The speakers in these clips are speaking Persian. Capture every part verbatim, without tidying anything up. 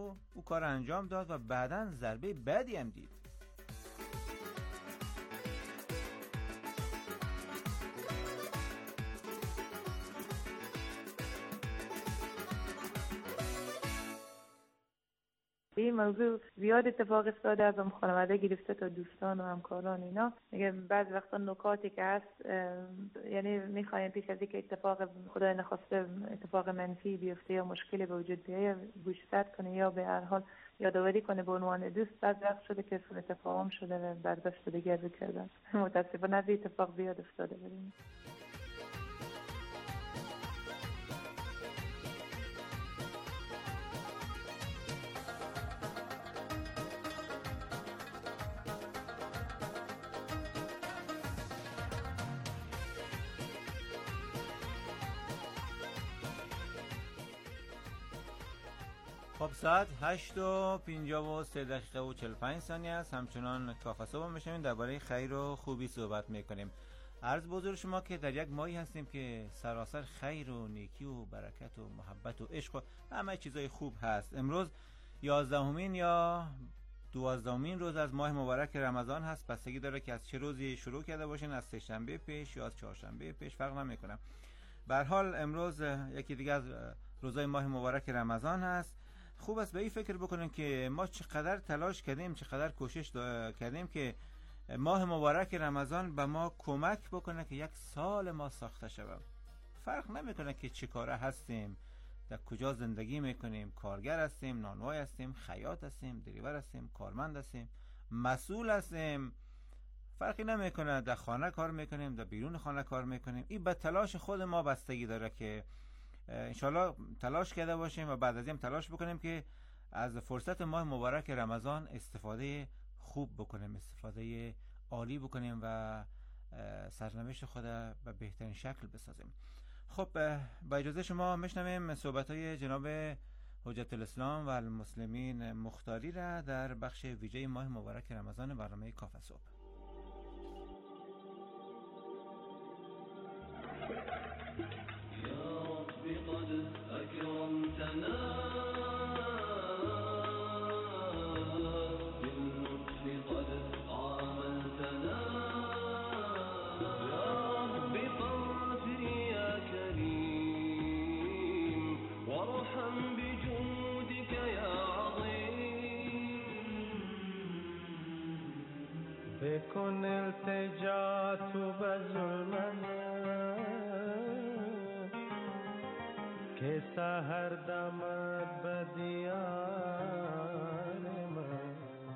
و او کار انجام داد و بعداً ضربه بعدی هم دید. این موضوع زیاد اتفاق افتاده از اون خانواده گرفته تا دوستان و همکاران اینا. میگه بعض وقتا نکاتی که هست یعنی میخوایم پیش از اینکه اتفاق خدای نخواسته اتفاق منفی بیفته یا مشکلی به وجود بیاد گوشزد کنه یا به هر حال یادآوری کنه به عنوان دوست. بعض وقت شده که سوء تفاهم شده و برداشت دیگر بکردن. متاسفانه از اتفاق بیاد افتاده بدیم. خب ساعت هشت و پنجاه و سه دقیقه و چهل و پنج ثانیه است. همچنان کافه صبح میشیم درباره خیر و خوبی صحبت میکنیم. عرض بزرگ شما که در یک ماهی هستیم که سراسر خیر و نیکی و برکت و محبت و عشق و همه چیزای خوب هست. امروز یازدهمین یا دوازدهمین روز از ماه مبارک رمضان هست. بستگی داره که از چه روزی شروع کرده باشین، از سه شنبه پیش یا از چهارشنبه پیش، فرق نمیکنه. به هر حال امروز یکی دیگه از روزای ماه مبارک رمضان هست. خوب است به این فکر بکنیم که ما چقدر تلاش کردیم، چقدر کوشش کردیم که ماه مبارک رمضان به ما کمک بکنه که یک سال ما ساخته شود. فرق نمیکنه که چه کاره هستیم، در کجا زندگی میکنیم، کارگر هستیم، نانوای هستیم، خیاط هستیم، دریور هستیم، کارمند هستیم، مسئول هستیم، فرقی نمیکنه در خانه کار میکنیم، در بیرون خانه کار میکنیم. این به تلاش خود ما بستگی داره که انشالله تلاش کرده باشیم و بعد از این تلاش بکنیم که از فرصت ماه مبارک رمضان استفاده خوب بکنیم، استفاده عالی بکنیم و سرنوشت خود به بهترین شکل بسازیم. خب با اجازه شما میشنویم صحبت‌های جناب حجت الاسلام و المسلمین مختاری را در بخش ویژه ماه مبارک رمضان برنامه کافه صبح. قد أكرمتنا باللطف قد عاملتنا يا رب فاغفر يا كريم وارحم بجودك يا عظيم بكن التجات بظلمنا که سحر دمد به دیار من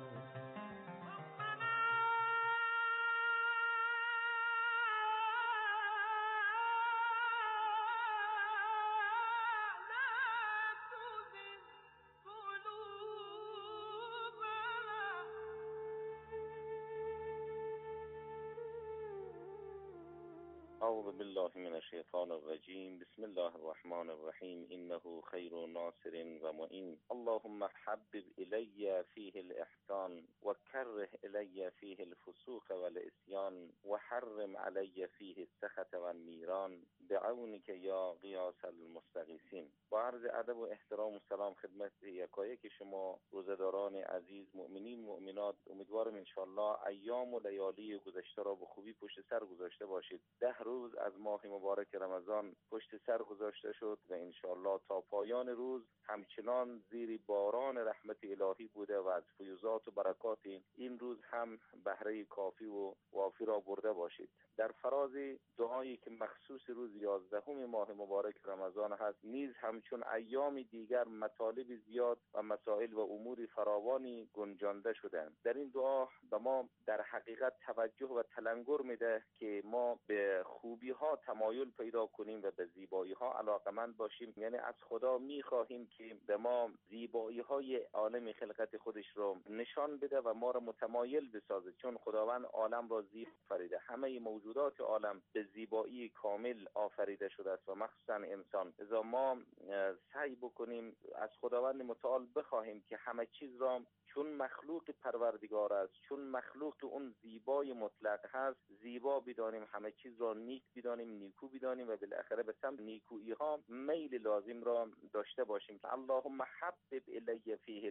اعوذ بالله من الشیطان الرجیم بسم الله الرحمن الرحیم انه خیر ناصر و معین اللهم حبب الی فیه الاحسان و کره الی فیه الفسوق والعصیان و حرم علی فیه السخط والنیران بعونک یا غیاث المستغیثین. با عرض ادب و احترام و سلام خدمت یکایک شما روزداران عزیز، مؤمنین مؤمنات، امیدوارم انشاءالله ایام و لیالی گذشته را به خوبی پشت سر گذاشته باشید. ده روز از ماه مبارک رمضان پشت سر گذاشته شد و انشاءالله تا پایان روز همچنان زیر باران رحمت الهی بوده و از فیوزات و برکات این روز هم بهره کافی و وافی را برده باشید. در فراز دعایی که مخصوص روز یازدهم ماه مبارک رمضان هست، نیز همچون ایام دیگر مطالب زیاد و مسائل و امور فراوانی گنجانده شدند. در این دعا به ما در حقیقت توجه و تلنگر میده که ما به خوبی ها تمایل پیدا کنیم و به زیبایی ها علاقمند باشیم. یعنی از خدا میخواهیم که به ما زیبایی های عالم خلقت خودش رو نشان بده و ما رو متمایل بسازه، چون خداوند عالم را زیبا آفریده. همه موجودات عالم به زیبایی کامل آفریده شده است و مخصوصا انسان. لذا ما سعی بکنیم از خداوند متعال بخواهیم که همه چیز را چون مخلوق پروردگار است، چون مخلوق اون زیبای مطلق هست، زیبا بدانیم، همه چیز را نیک بدانیم، نیکو بدانیم و بالاخره به سمت نیکویی ها میل لازم را داشته باشیم. اللهم حبب الی فیه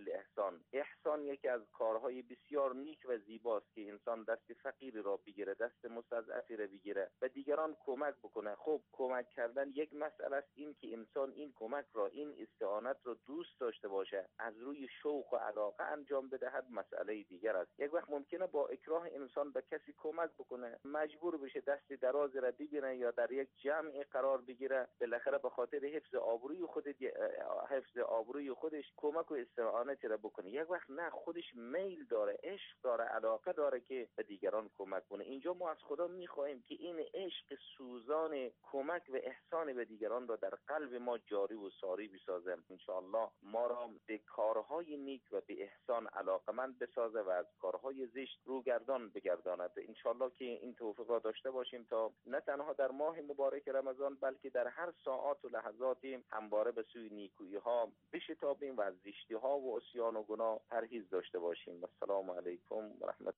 احسان. احسان یکی از کارهای بسیار نیک و زیباست که انسان دست فقیری را بگیره، دست مستضعفی را بگیره و دیگران کمک بکنه. خب کمک کردن یک مسئله است، این که انسان این کمک را، این استعانت را دوست داشته باشه، از روی شوق و علاقه انجام بدهد، مسئله دیگر است. یک وقت ممکنه با اکراه انسان به کسی کمک بکنه، مجبور بشه دست دراز را بگیره یا در یک جمع قرار بگیره، بالاخره به خاطر حفظ آبروی خود حفظ آبروی خودش کمک و استعانت را بکنه. یک وقت نه، خودش میل داره، عشق داره، علاقه داره که به دیگران کمک کنه. اینجا ما از خدا میخواهیم که این عشق سوزان کمک و احسان به دیگران را در قلب ما جاری و ساری بسازه. انشاءالله ما را به کارهای نیک و به احسان علاقمند بسازه و از کارهای زشت روگردان بگرداند. انشاءالله که این توفیق را داشته باشیم تا نه تنها در ماه مبارک رمضان بلکه در هر ساعات و لحظاتی همواره به سوی نیکویی ها بشتابیم و از زشتی ها و عصیان و گناه پرهیز داشته باشیم. السلام علیکم و رحمت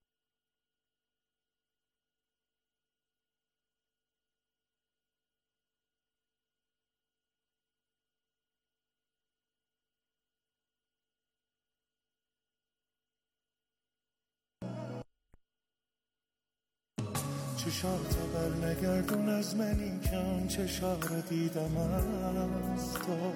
چشاتو بر نگردون از منی که آن چشا رو دیدم از تو،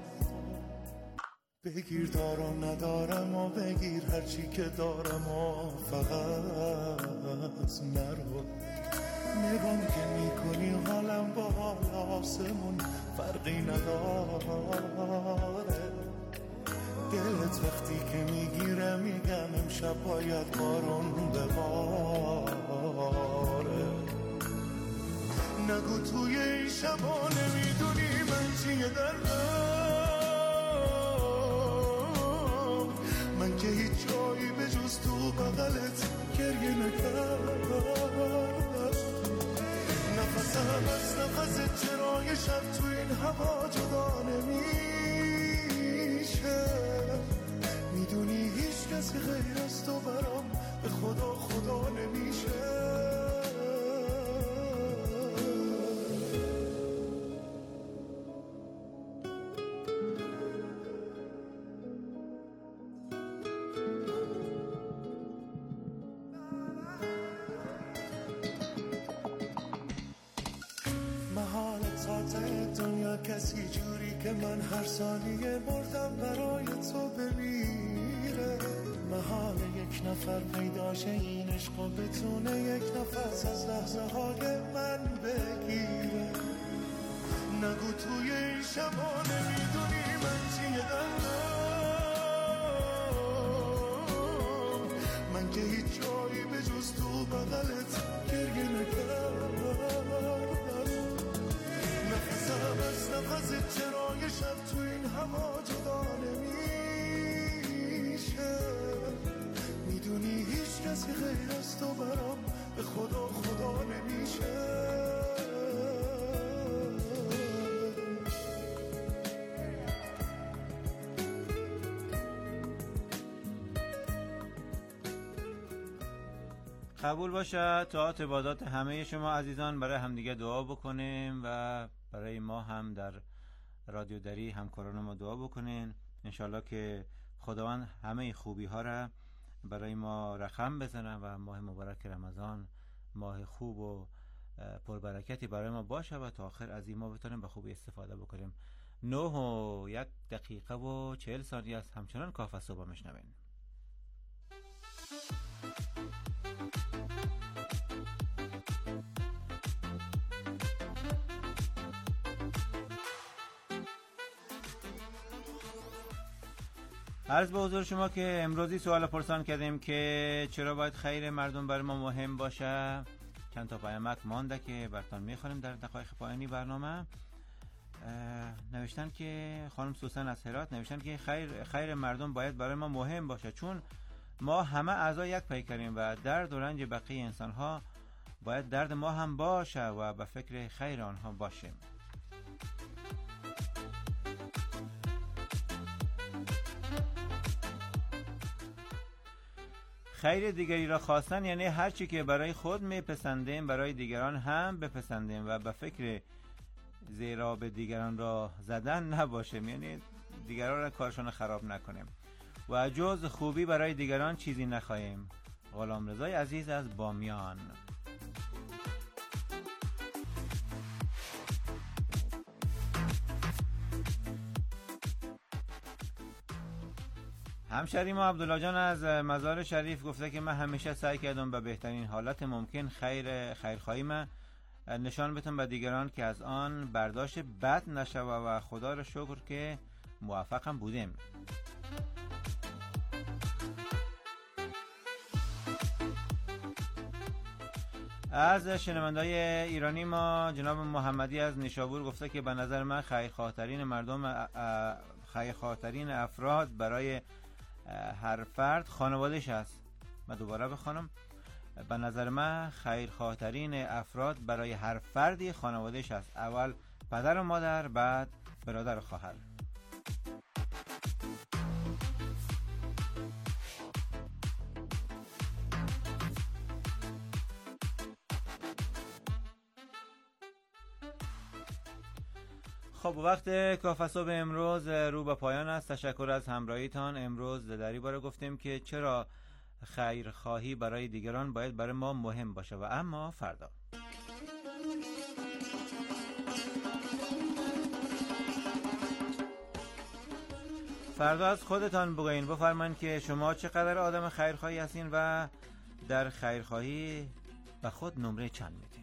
بگیر دارم ندارم و بگیر هرچی که دارم و فقط نرو. نگام که میکنی حالم با حال آسمون فرقی نداره، دلت وقتی که میگیره میگم امشب باید بارون بباره. نگو توی این شبا نمیدونی من چیه دردم، من که هیچ جایی به جز تو بغلت گریه نکردم. نفسم از نفست چرا یه شب تو این هوا جدا نمیشه، میدونی هیچ کسی غیر از تو برام به خدا خدا نمیشه. دنیا کسی جوری که من هر ثانیه مردم برای تو بمیره، محال یک نفر پیداشه این عشق و بتونه یک نفس از لحظه های من بگیره. نگو توی این شبا نمیدونی من چیه دردم، من که هیچ جایی به جز تو بغلت گریه نکردم. نفسم از نفست چرا یه شب تو این هوا جدا نمیشه، میدونی هیچ کسی غیر از تو برام به خدا خدا نمیشه. قبول باشه تا عبادات همه شما عزیزان برای همدیگه دعا بکنیم و برای ما هم در رادیو دری همکاران ما دعا بکنین انشالله که خداوند همه خوبی ها را برای ما رقم بزنه و ماه مبارک رمضان ماه خوب و پربرکتی برای ما باشه و تا آخر از این ما بتونیم به خوبی استفاده بکنیم. نه و یک دقیقه و چهل ثانیه است. همچنان کافه صبح میشنوین. عرض به حضور شما که امروزی سوال پرسان کردیم که چرا باید خیر مردم برای ما مهم باشه. چند تا پیامک مانده که براتون میخونیم در دقایق پایانی برنامه. نوشتن که خانم سوسن از هرات نوشتن که خیر خیر مردم باید برای ما مهم باشه چون ما همه اعضای یک پیکریم و درد و رنج بقیه انسان ها باید درد ما هم باشه و به فکر خیر آنها باشیم. خیر دیگری را خواستن یعنی هر چی که برای خود میپسندیم برای دیگران هم بپسندیم و به فکر زیرا به دیگران را زدن نباشیم، یعنی دیگران را کارشون خراب نکنیم. و جز خوبی برای دیگران چیزی نخواهیم. غلامرضای عزیز از بامیان. همشری ما عبدالله جان از مزار شریف گفته که من همیشه سعی کردم به بهترین حالت ممکن خیر خیرخواهی من نشان بدم به دیگران که از آن برداشت بد نشوه و خدا را شکر که موفقم بودیم. از شنوندای ایرانی ما جناب محمدی از نیشابور گفته که به نظر من خیرخواه‌ترین مردم خیرخواه‌ترین افراد برای هر فرد خانواده‌اش است. من دوباره بخوانم، به نظر من خیرخواه‌ترین افراد برای هر فردی خانواده‌اش است. اول پدر و مادر، بعد برادر و خواهر. خب وقت کافه صبح امروز رو به پایان است. تشکر از همراهیتان. امروز در این باره گفتیم که چرا خیرخواهی برای دیگران باید برای ما مهم باشه. و اما فردا فردا از خودتان بگوین، بفرمایین که شما چقدر آدم خیرخواهی هستین و در خیرخواهی به خود نمره چند میدین.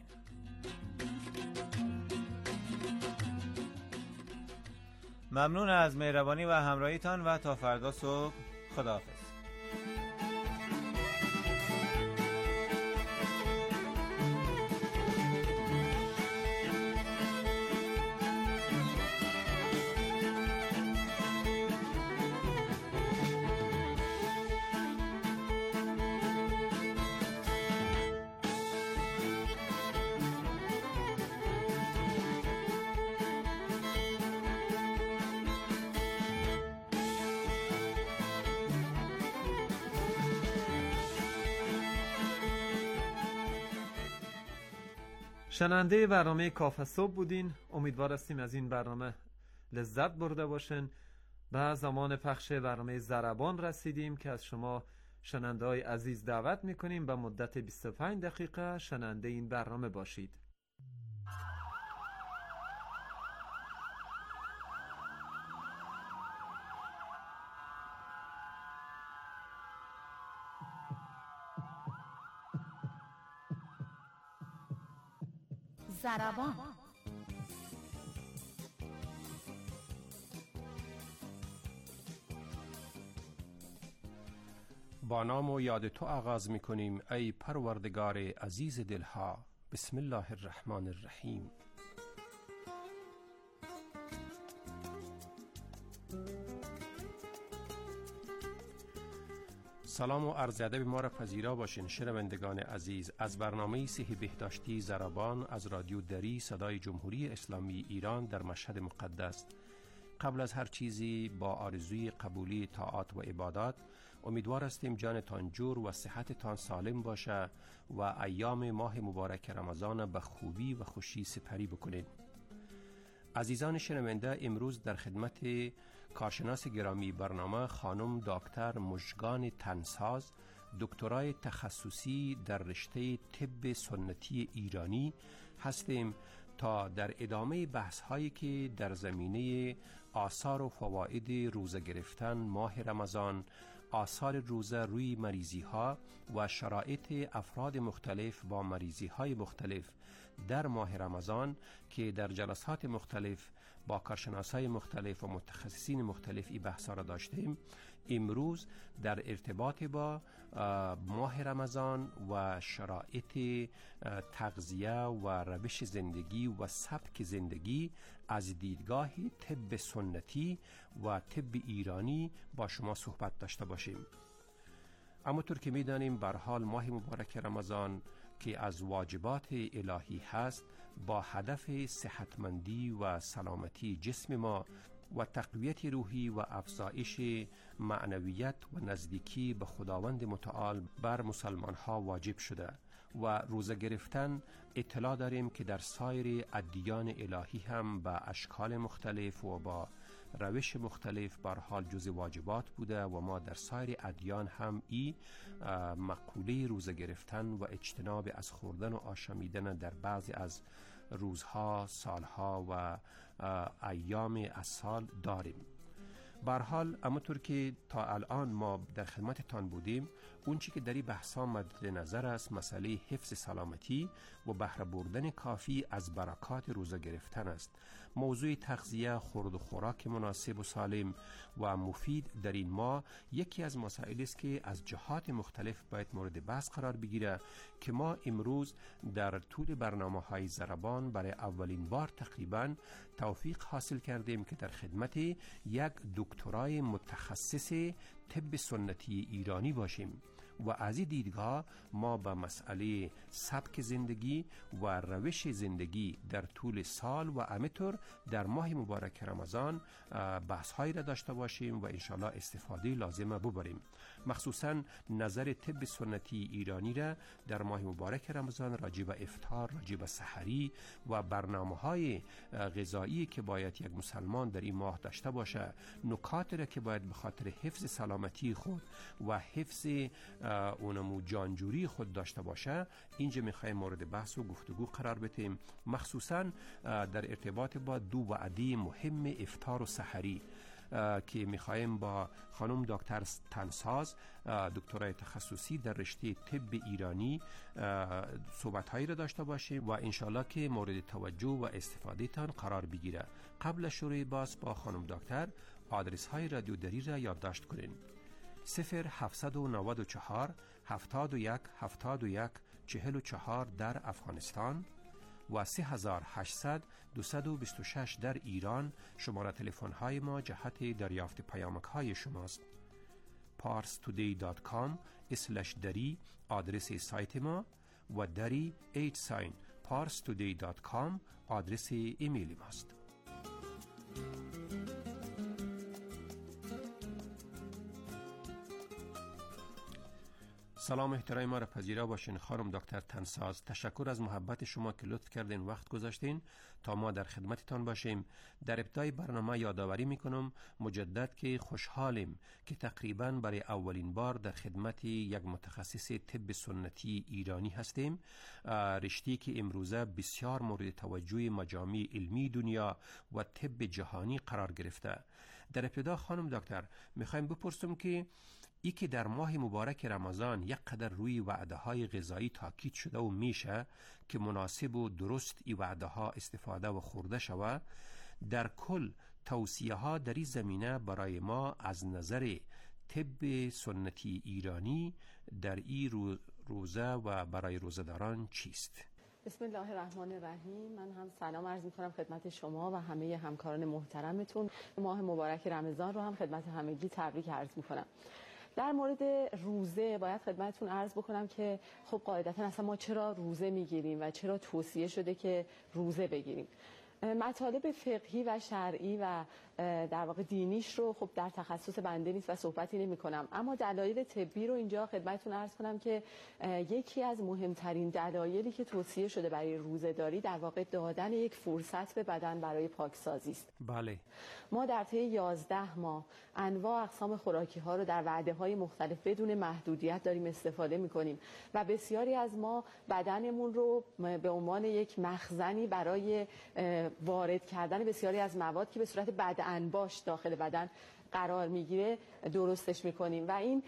ممنون از مهربانی و همراهیتان و تا فردا صبح. خداحافظ. شنونده برنامه کافه صبح بودین. امیدوار هستیم از این برنامه لذت برده باشین. به زمان پخش برنامه ضربان رسیدیم که از شما شنونده های عزیز دعوت میکنیم به مدت بیست و پنج دقیقه شنونده این برنامه باشید. ضربان. با نام و یاد تو آغاز میکنیم ای پروردگار عزیز دلها. بسم الله الرحمن الرحیم. سلام و عرض ادب ما را پذیرا باشین شنوندگان عزیز. از برنامه صحی بهداشتی ضربان از رادیو دری صدای جمهوری اسلامی ایران در مشهد مقدس. قبل از هر چیزی با آرزوی قبولی طاعات و عبادات امیدوار هستیم جانتان جور و صحتتان سالم باشه و ایام ماه مبارک رمضان به خوبی و خوشی سپری بکنید. عزیزان شنونده، امروز در خدمت کارشناس گرامی برنامه خانم دکتر مژگان تنساز، دکترای تخصصی در رشته طب سنتی ایرانی هستیم تا در ادامه بحث هایی که در زمینه آثار و فواید روزه گرفتن ماه رمضان، آثار روزه روی مریضی ها و شرایط افراد مختلف با مریضی های مختلف در ماه رمضان که در جلسات مختلف با کارشناسای مختلف و متخصصین مختلف این بحثا را داشتیم. امروز در ارتباط با ماه رمضان و شرایط تغذیه و روش زندگی و سبک زندگی از دیدگاه طب سنتی و طب ایرانی با شما صحبت داشته باشیم. اما طور که می دانیم به هر حال ماه مبارک رمضان که از واجبات الهی هست با هدف صحتمندی و سلامتی جسم ما و تقویت روحی و افزایش معنویت و نزدیکی به خداوند متعال بر مسلمان ها واجب شده و روزه گرفتن اطلاع داریم که در سایر ادیان الهی هم با اشکال مختلف و با روش مختلف به هر حال جز واجبات بوده و ما در سایر ادیان هم این مقوله روزه گرفتن و اجتناب از خوردن و آشامیدن در بعضی از روزها، سالها و ایام از سال داریم. به هر حال همونطور که تا الان ما در خدمتتان بودیم، اون چی که در این بحثا مد نظر است مسئله حفظ سلامتی و بهره بردن کافی از برکات روزه گرفتن است. موضوع تغذیه، خورد و خوراک مناسب و سالم و مفید در این ماه یکی از مسائلی است که از جهات مختلف باید مورد بحث قرار بگیره که ما امروز در طول برنامه‌های ضربان برای اولین بار تقریبا توفیق حاصل کردیم که در خدمت یک دکترای متخصص طب سنتی ایرانی باشیم و از این دیدگاه ما به مسئله سبک زندگی و روش زندگی در طول سال و همینطور در ماه مبارک رمضان بحث هایی را داشته باشیم و انشالله استفاده لازمه ببریم. مخصوصا نظر طب سنتی ایرانی را در ماه مبارک رمضان راجع به افطار، راجع به سحری و برنامه های غذایی که باید یک مسلمان در این ماه داشته باشه، نکات را که باید به خاطر حفظ سلامتی خود و حفظ اونمو جانجوری خود داشته باشه، اینجا میخوایم مورد بحث و گفتگو قرار بدیم، مخصوصا در ارتباط با دو وعده مهم افطار و سحری که میخوایم با خانم دکتر تنساز، دکترای تخصصی در رشته طب ایرانی، صحبت‌هایی را داشته باشیم و انشالله که مورد توجه و استفاده تان قرار بگیره. قبل شروع باز با خانم دکتر آدرس های رادیو دری را یادداشت کنین: صفر هفتصد و نود و چهار هفتاد و یک هفتاد و یک چهل و چهار در افغانستان و سه هزار و هشتصد دویست و بیست و شش در ایران. شماره تلفن های ما جهت دریافت پیامک های شماست. پارس تودی دات کام اسلش دری آدرس سایت ما و دری ایت ساین پارس تودی دات کام آدرس ایمیل ماست. سلام احترام ما را پذیرا باشین خانم دکتر تنساز. تشکر از محبت شما که لطف کردین وقت گذاشتین تا ما در خدمتتان باشیم. در ابتدای برنامه یادآوری میکنم مجدد که خوشحالیم که تقریبا برای اولین بار در خدمت یک متخصص طب سنتی ایرانی هستیم، رشته‌ای که امروزه بسیار مورد توجه مجامع علمی دنیا و طب جهانی قرار گرفته. در ابتدا خانم دکتر میخوایم بپرسم که ای که در ماه مبارک رمضان یک قدر روی وعده های غذایی تاکید شده و میشه که مناسب و درست ای وعده ها استفاده و خورده شود، در کل توصیه ها در این زمینه برای ما از نظر طب سنتی ایرانی در این روزه و برای روزه‌داران چیست؟ بسم الله الرحمن الرحیم. من هم سلام عرض می‌کنم خدمت شما و همه همکاران محترمتون. ماه مبارک رمضان رو هم خدمت همگی تبریک عرض می‌کنم. در مورد روزه باید خدمتتون عرض بکنم که خب قاعدتاً اصلا ما چرا روزه میگیریم و چرا توصیه شده که روزه بگیریم. مطالب فقهی و شرعی و در واقع دینیش رو خب در تخصص بنده نیست و صحبتی نمی کنم، اما دلایل طبی رو اینجا خدمتتون عرض کنم که یکی از مهمترین دلایلی که توصیه شده برای روزه‌داری در واقع دادن یک فرصت به بدن برای پاکسازی است. بله. ما در طی یازده ماه انواع اقسام خوراکی ها رو در وعده های مختلف بدون محدودیت داریم استفاده می کنیم و بسیاری از ما بدنمون رو به عنوان یک مخزنی برای وارد کردن بسیاری از مواد که به صورت بدانباش داخل بدن قرار میگیره درستش میکنیم و این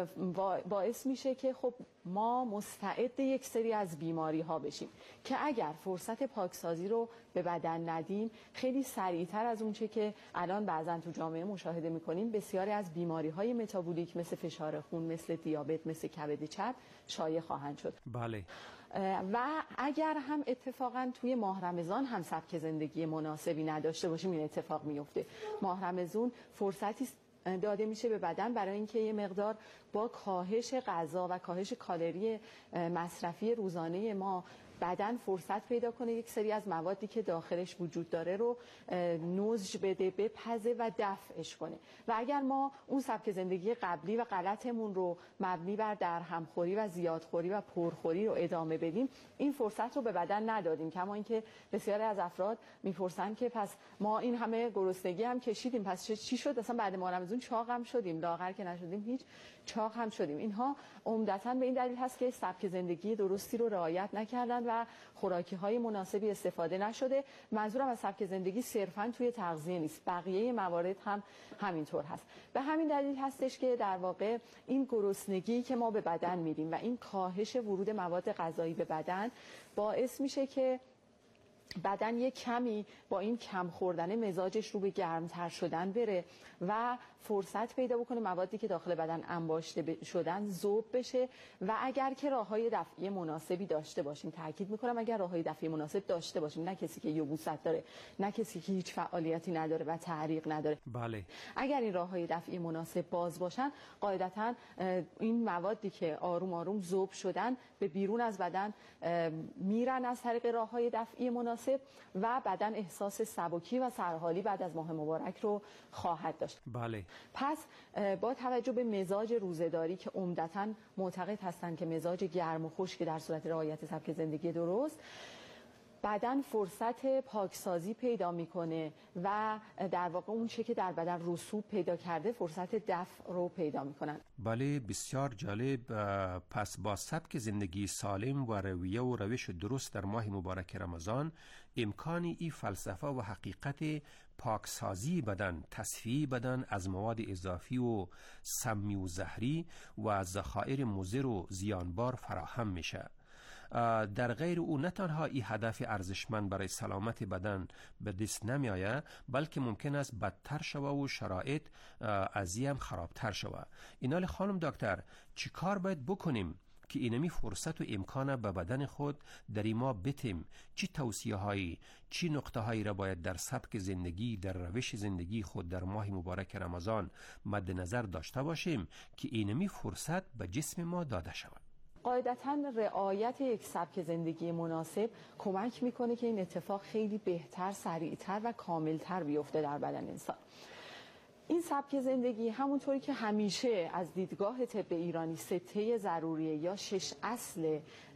باعث میشه که خب ما مستعد یک سری از بیماری ها بشیم که اگر فرصت پاکسازی رو به بدن ندیم خیلی سریعتر از اون چه که الان بعضا تو جامعه مشاهده میکنیم بسیاری از بیماری های متابولیک مثل فشار خون، مثل دیابت، مثل کبد چپ شایع خواهند شد. بله. و اگر هم اتفاقا توی ماه رمضان هم سبک زندگی مناسبی نداشته باشیم این اتفاق میفته. ماه رمضان فرصتی داده میشه به بدن برای اینکه یه مقدار با کاهش غذا و کاهش کالری مصرفی روزانه ما بدن فرصت پیدا کنه یک سری از موادی که داخلش وجود داره رو نوزج بده، بپزه و دفعش کنه. و اگر ما اون سبک زندگی قبلی و غلطمون رو مبنی بر درهمخوری و زیادخوری و پرخوری رو ادامه بدیم، این فرصت رو به بدن ندادیم. کما اینکه بسیاری از افراد میپرسن که پس ما این همه گرسنگی هم کشیدیم، پس چی شد؟ اصلا بعد ما رمضان چاق هم شدیم، لاغر که نشدیم، هیچ چاق هم شدیم. اینها عمدتاً به این دلیل هست که سبک زندگی درستی رو رعایت نکردن و خوراکی‌های مناسبی استفاده نشده. منظورم از سبک زندگی صرفاً توی تغذیه نیست، بقیه موارد هم همینطور هست. به همین دلیل هستش که در واقع این گرسنگی که ما به بدن میدیم و این کاهش ورود مواد غذایی به بدن باعث میشه که بدن یک کمی با این کم خوردن مزاجش رو به گرمتر شدن بره و فرصت پیدا بکنه موادی که داخل بدن انباشته شدن ذوب بشه. و اگر که راههای دفعی مناسبی داشته باشیم، تاکید میکنم اگر راههای دفعی مناسب داشته باشیم، نه کسی که یبوست داره، نه کسی که هیچ فعالیتی نداره و تعریق نداره. بله. اگر این راههای دفعی مناسب باز باشن، قاعدتاً این موادی که آروم آروم ذوب شدن به بیرون از بدن میرن از طریق راههای دفعی مناسب و بدن احساس سبکی و سرحالی بعد از ماه مبارک رو خواهد داشت. بله. پس با توجه به مزاج روزه‌داری که عمدتاً معتقد هستند که مزاج گرم و خشک در صورت رعایت سبک زندگی درست، بدن فرصت پاکسازی پیدا میکنه و در واقع اون چه که در بدن رسوب پیدا کرده فرصت دفع رو پیدا میکنن. بله، بسیار جالب. پس با سبک زندگی سالم و رویه و روش درست در ماه مبارک رمضان امکانی این فلسفه و حقیقت پاکسازی بدن، تصفیه بدن از مواد اضافی و سمی و زهری و ذخایر مضر و زیانبار فراهم میشه. در غیر او نه تنها این هدف ارزشمند برای سلامت بدن به دست نمی آید، بلکه ممکن است بدتر شود و شرایط از این هم خرابتر شود. اینال خانم دکتر، چی کار باید بکنیم که اینمی فرصت و امکان به بدن خود در این ماه بتیم؟ چی توصیه هایی، چی نقطه هایی را باید در سبک زندگی، در روش زندگی خود در ماه مبارک رمضان مد نظر داشته باشیم که اینمی فرصت به جسم ما داده شود؟ قاعدتاً رعایت یک سبک زندگی مناسب کمک میکنه که این اتفاق خیلی بهتر، سریعتر و کاملتر بیفته در بدن انسان. این سبک زندگی همونطوری که همیشه از دیدگاه طب ایرانی سته ضروریه یا شش اصل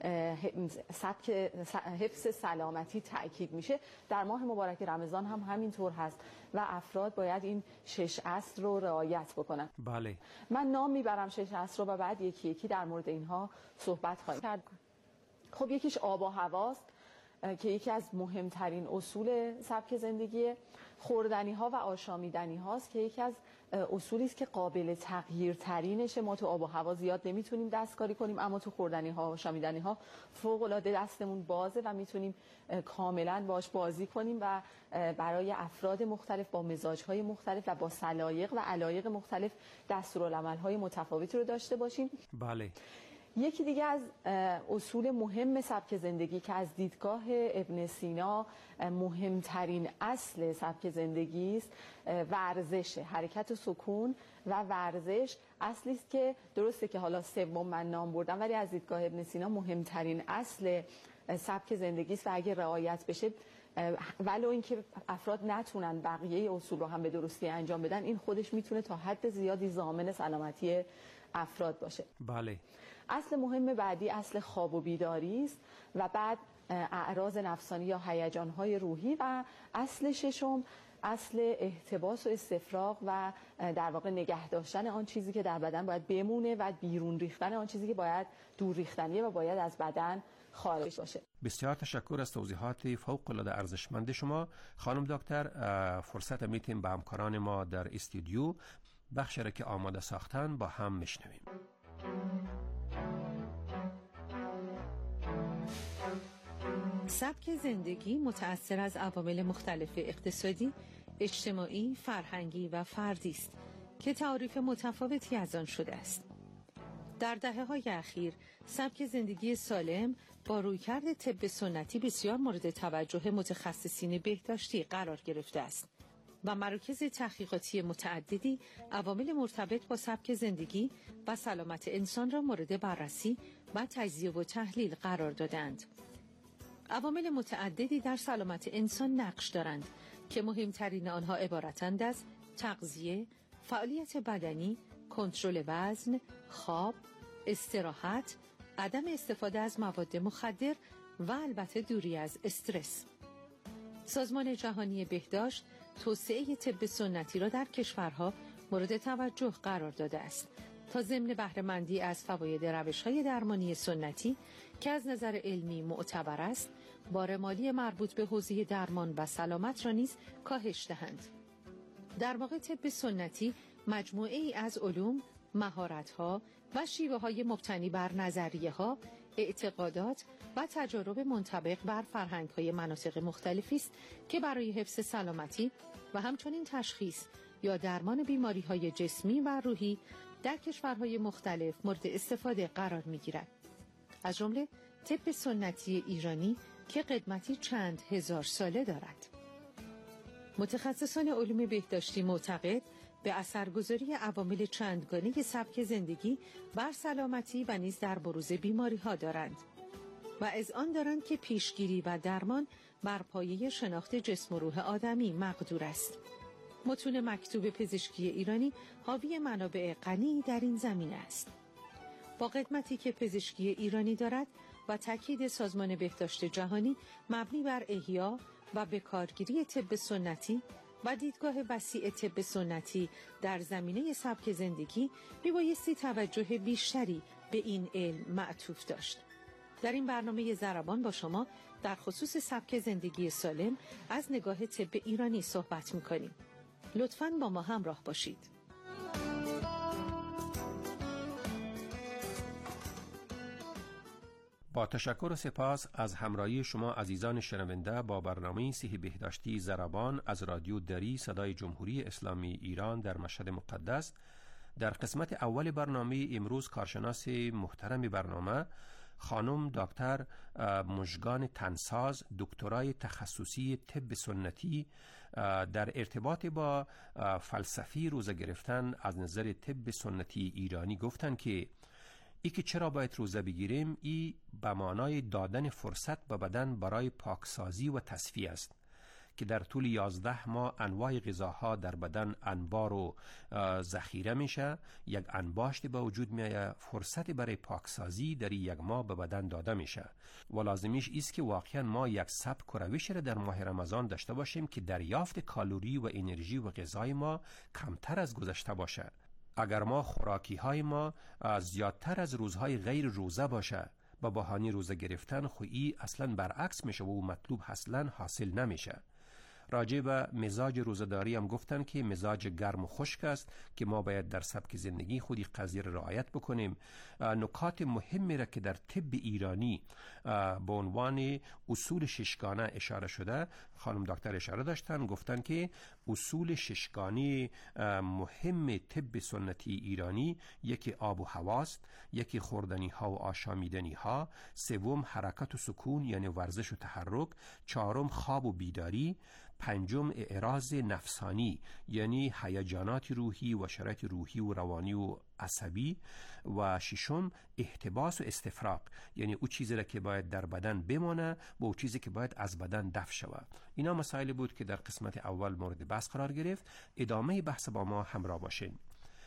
سبک حفظ سلامتی تأکید میشه، در ماه مبارک رمضان هم همینطور هست و افراد باید این شش اصل رو رعایت بکنن. بله. من نام میبرم شش اصل رو و بعد یکی یکی در مورد اینها صحبت خواهیم کرد. خب یکیش آب و هواست که یکی از مهمترین اصول سبک زندگی، خوردنی ها و آشامیدنی هاست که یکی از اصولی است که قابل تغییر ترینشه. ما تو آب و هوا زیاد نمیتونیم دستکاری کنیم، اما تو خوردنی ها و آشامیدنی ها فوق العاده دستمون بازه و میتونیم کاملا باش بازی کنیم و برای افراد مختلف با مزاج های مختلف و با سلایق و علایق مختلف دستورالعمل های متفاوتی رو داشته باشیم. بله. یکی دیگه از اصول مهم سبک زندگی که از دیدگاه ابن سینا مهمترین اصل سبک زندگی است، ورزش، حرکت و سکون و ورزش اصلی است که درسته که حالا سوم من نام بردم، ولی از دیدگاه ابن سینا مهمترین اصل سبک زندگی است و اگه رعایت بشه، ولو اینکه افراد نتونن بقیه اصول رو هم به درستی انجام بدن، این خودش میتونه تا حد زیادی ضامن سلامتی افراد باشه. بله. اصل مهم بعدی اصل خواب و بیداری است و بعد اعراض نفسانی یا هیجان‌های روحی و اصل ششم اصل احتباس و استفراغ و در واقع نگه داشتن آن چیزی که در بدن باید بمونه و بیرون ریختن آن چیزی که باید دور ریختنیه و باید از بدن خارج باشه. بسیار تشکر از توضیحات فوق العاده ارزشمند شما خانم دکتر. فرصت میتیم به همکاران ما در استودیو بخشی را که آماده ساختن با هم میشنویم. سبک زندگی متأثر از عوامل مختلف اقتصادی، اجتماعی، فرهنگی و فردی است که تعریف متفاوتی از آن شده است. در دهه‌های اخیر سبک زندگی سالم با رویکرد طب سنتی بسیار مورد توجه متخصصین بهداشتی قرار گرفته است و مراکز تحقیقاتی متعددی عوامل مرتبط با سبک زندگی و سلامت انسان را مورد بررسی و تجزیه و تحلیل قرار دادند. عوامل متعددی در سلامت انسان نقش دارند که مهمترین آنها عبارتند از تغذیه، فعالیت بدنی، کنترل وزن، خواب، استراحت، عدم استفاده از مواد مخدر و البته دوری از استرس. سازمان جهانی بهداشت توسعه طب سنتی را در کشورها مورد توجه قرار داده است تا ضمن بهره‌مندی از فواید روش‌های درمانی سنتی که از نظر علمی معتبر است، بار مالی مربوط به حوزه درمان و سلامت را نیز کاهش دهند. در واقع طب سنتی مجموعه ای از علوم، مهارت‌ها و شیوه‌های مبتنی بر نظریه‌ها، اعتقادات و تجارب منطبق بر فرهنگ‌های مناطق مختلفی است که برای حفظ سلامتی و همچنین تشخیص یا درمان بیماری‌های جسمی و روحی در کشورهای مختلف مورد استفاده قرار می‌گیرد. از جمله طب سنتی ایرانی که قدمتی چند هزار ساله دارد. متخصصان علوم بهداشتی معتقد به اثرگذاری عوامل چندگانه سبک زندگی بر سلامتی و نیز در بروز بیماری‌ها دارند و از آن دارند که پیشگیری و درمان بر پایه شناخت جسم و روح آدمی مقدور است. متون مکتوب پزشکی ایرانی حاوی منابع غنی در این زمینه است. با قدمتی که پزشکی ایرانی دارد و تاکید سازمان بهداشت جهانی مبنی بر احیا و به کارگیری طب سنتی و دیدگاه وسیع طب سنتی در زمینه سبک زندگی میبایستی توجه بیشتری به این علم معطوف داشت. در این برنامه ضربان با شما در خصوص سبک زندگی سالم از نگاه طب ایرانی صحبت میکنیم. لطفاً با ما همراه باشید. با تشکر و سپاس از همراهی شما عزیزان شنونده با برنامه صحی بهداشتی ضربان از رادیو دری صدای جمهوری اسلامی ایران در مشهد مقدس. در قسمت اول برنامه امروز کارشناس محترم برنامه خانم دکتر مژگان تنساز، دکترای تخصصی طب سنتی، در ارتباط با فلسفی روزه گرفتن از نظر طب سنتی ایرانی گفتن که ای که چرا باید روزه بگیریم، ای به معنای دادن فرصت به بدن برای پاکسازی و تصفیه است که در طول یازده ماه انواع غذاها در بدن انبار و ذخیره میشه، یک انباشت به وجود میاد، فرصت برای پاکسازی در یک ماه به بدن داده میشه و لازمیش است که واقعا ما یک سبک و روش را در ماه رمضان داشته باشیم که دریافت کالری و انرژی و غذای ما کمتر از گذشته باشه. اگر ما خوراکی های ما زیادتر از روزهای غیر روزه باشه با بهانه روزه گرفتن، خویی اصلا برعکس میشه و مطلوب اصلا حاصل نمیشه. راجع به مزاج روزه‌داری هم گفتن که مزاج گرم و خشک است که ما باید در سبک زندگی خودی قضیه را رعایت بکنیم. نکات مهمی را که در طب ایرانی به عنوان اصول ششگانه اشاره شده، خانم دکتر اشاره داشتن، گفتن که اصول ششگانه مهم طب سنتی ایرانی یکی آب و هواست، یکی خوردنی ها و آشامیدنی ها، سوم حرکت و سکون یعنی ورزش و تحرک، چهارم خواب و بیداری، پنجم اعراض نفسانی یعنی هیجانات روحی و شرایط روحی و روانی و عصبی، و ششم احتباس و استفراغ یعنی او چیزی را که باید در بدن بمانه و او چیزی که باید از بدن دفع شود. اینا مسائلی بود که در قسمت اول مورد بحث قرار گرفت. ادامه بحث با ما همراه باشین.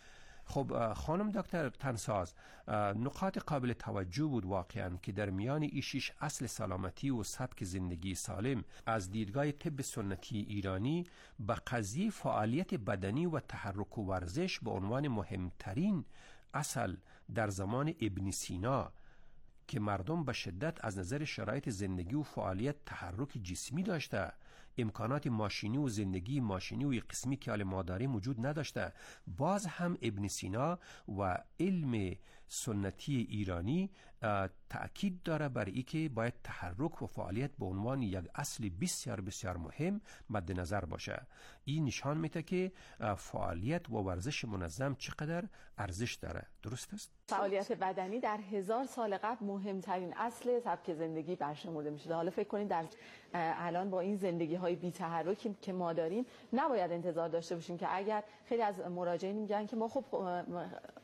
خب خانم دکتر تنساز، نقاط قابل توجه بود واقعا که در میان این شش اصل سلامتی و سبک زندگی سالم از دیدگاه طب سنتی ایرانی به قضیه فعالیت بدنی و تحرک و ورزش به عنوان مهمترین اصل در زمان ابن سینا که مردم به شدت از نظر شرایط زندگی و فعالیت تحرک جسمی داشته، امکانات ماشینی و زندگی ماشینی و قسمی که حال ما داریم وجود نداشته، باز هم ابن سینا و علم سنتی ایرانی تأکید داره بر ای که باید تحرک و فعالیت به عنوان یک اصل بسیار بسیار مهم مد نظر باشه. این نشان میده که فعالیت و ورزش منظم چقدر ارزش داره. درست است؟ فعالیت بدنی در هزار سال قبل مهمترین اصل سبک زندگی برشمرده میشه. حالا فکر کنید در الان با این زندگی های بی تحرکی که ما داریم نباید انتظار داشته باشیم که اگر خیلی از مراجعین میگن که ما خب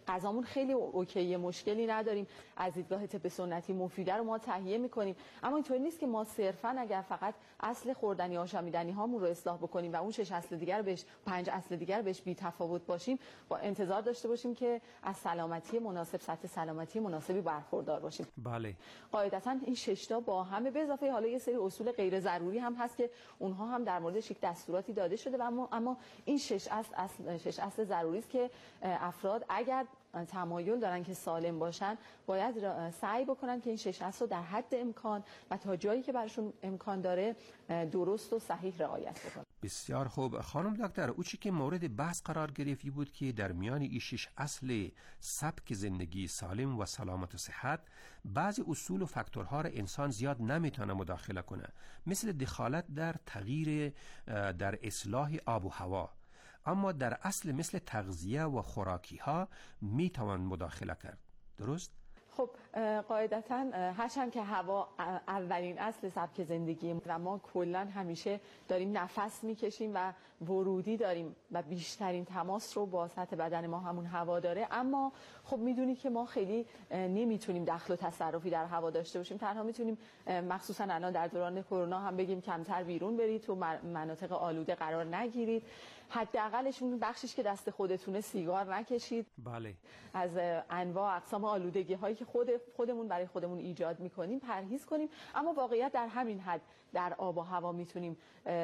غذامون خیلی اوکیه، مشکلی نداریم، از دیدگاه طب سنتی مفیده رو ما تهیه میکنیم. اما اینطوری نیست که ما صرفا اگر فقط اصل خوردنی آشامیدنی هامون رو اصلاح بکنیم و اون شش اصل دیگر رو بهش پنج اصل دیگر رو بهش بی تفاوت باشیم، با انتظار داشته باشیم که از سلامتی مناسب، سطح سلامتی مناسبی برخوردار باشیم. بله. قاعدتاً این شش تا با همه، به اضافه حالا یه سری اصول غیر ضروری هم هست که اونها هم در موردش یک دستوراتی داده شده و اما اما این شش اصل اصل شش اصل ضروری است که افراد اگر تمایل دارن که سالم باشن باید سعی بکنن که این شش اصل رو در حد امکان و تا جایی که براشون امکان داره درست و صحیح رعایت بکنن. بسیار خوب خانم دکتر، او چی که مورد بحث قرار گرفتی بود که در میان این شش اصل سبک زندگی سالم و سلامت و صحت بعضی اصول و فاکتورها را انسان زیاد نمیتونه مداخله کنه، مثل دخالت در تغییر در اصلاح آب و هوا، اما در اصل مثل تغذیه و خوراکی ها می توان مداخله کرد. درست؟ خب قاعدتاً هرچند که هوا اولین اصل سبک زندگی و ما کلاً همیشه داریم نفس میکشیم و ورودی داریم و بیشترین تماس رو با سطح بدن ما همون هوا داره، اما خب میدونی که ما خیلی نمیتونیم دخل و تصرفی در هوا داشته باشیم. تنها میتونیم مخصوصاً الان در دوران کرونا هم بگیم کمتر بیرون برید، تو مناطق آلوده قرار نگیرید، حداقلش اون بخشش که دست خودتونه سیگار نکشید. بله. از انواع اقسام آلودگی هایی که خود خودمون برای خودمون ایجاد میکنیم پرهیز کنیم. اما واقعیت در همین حد در آب و هوا میتونیم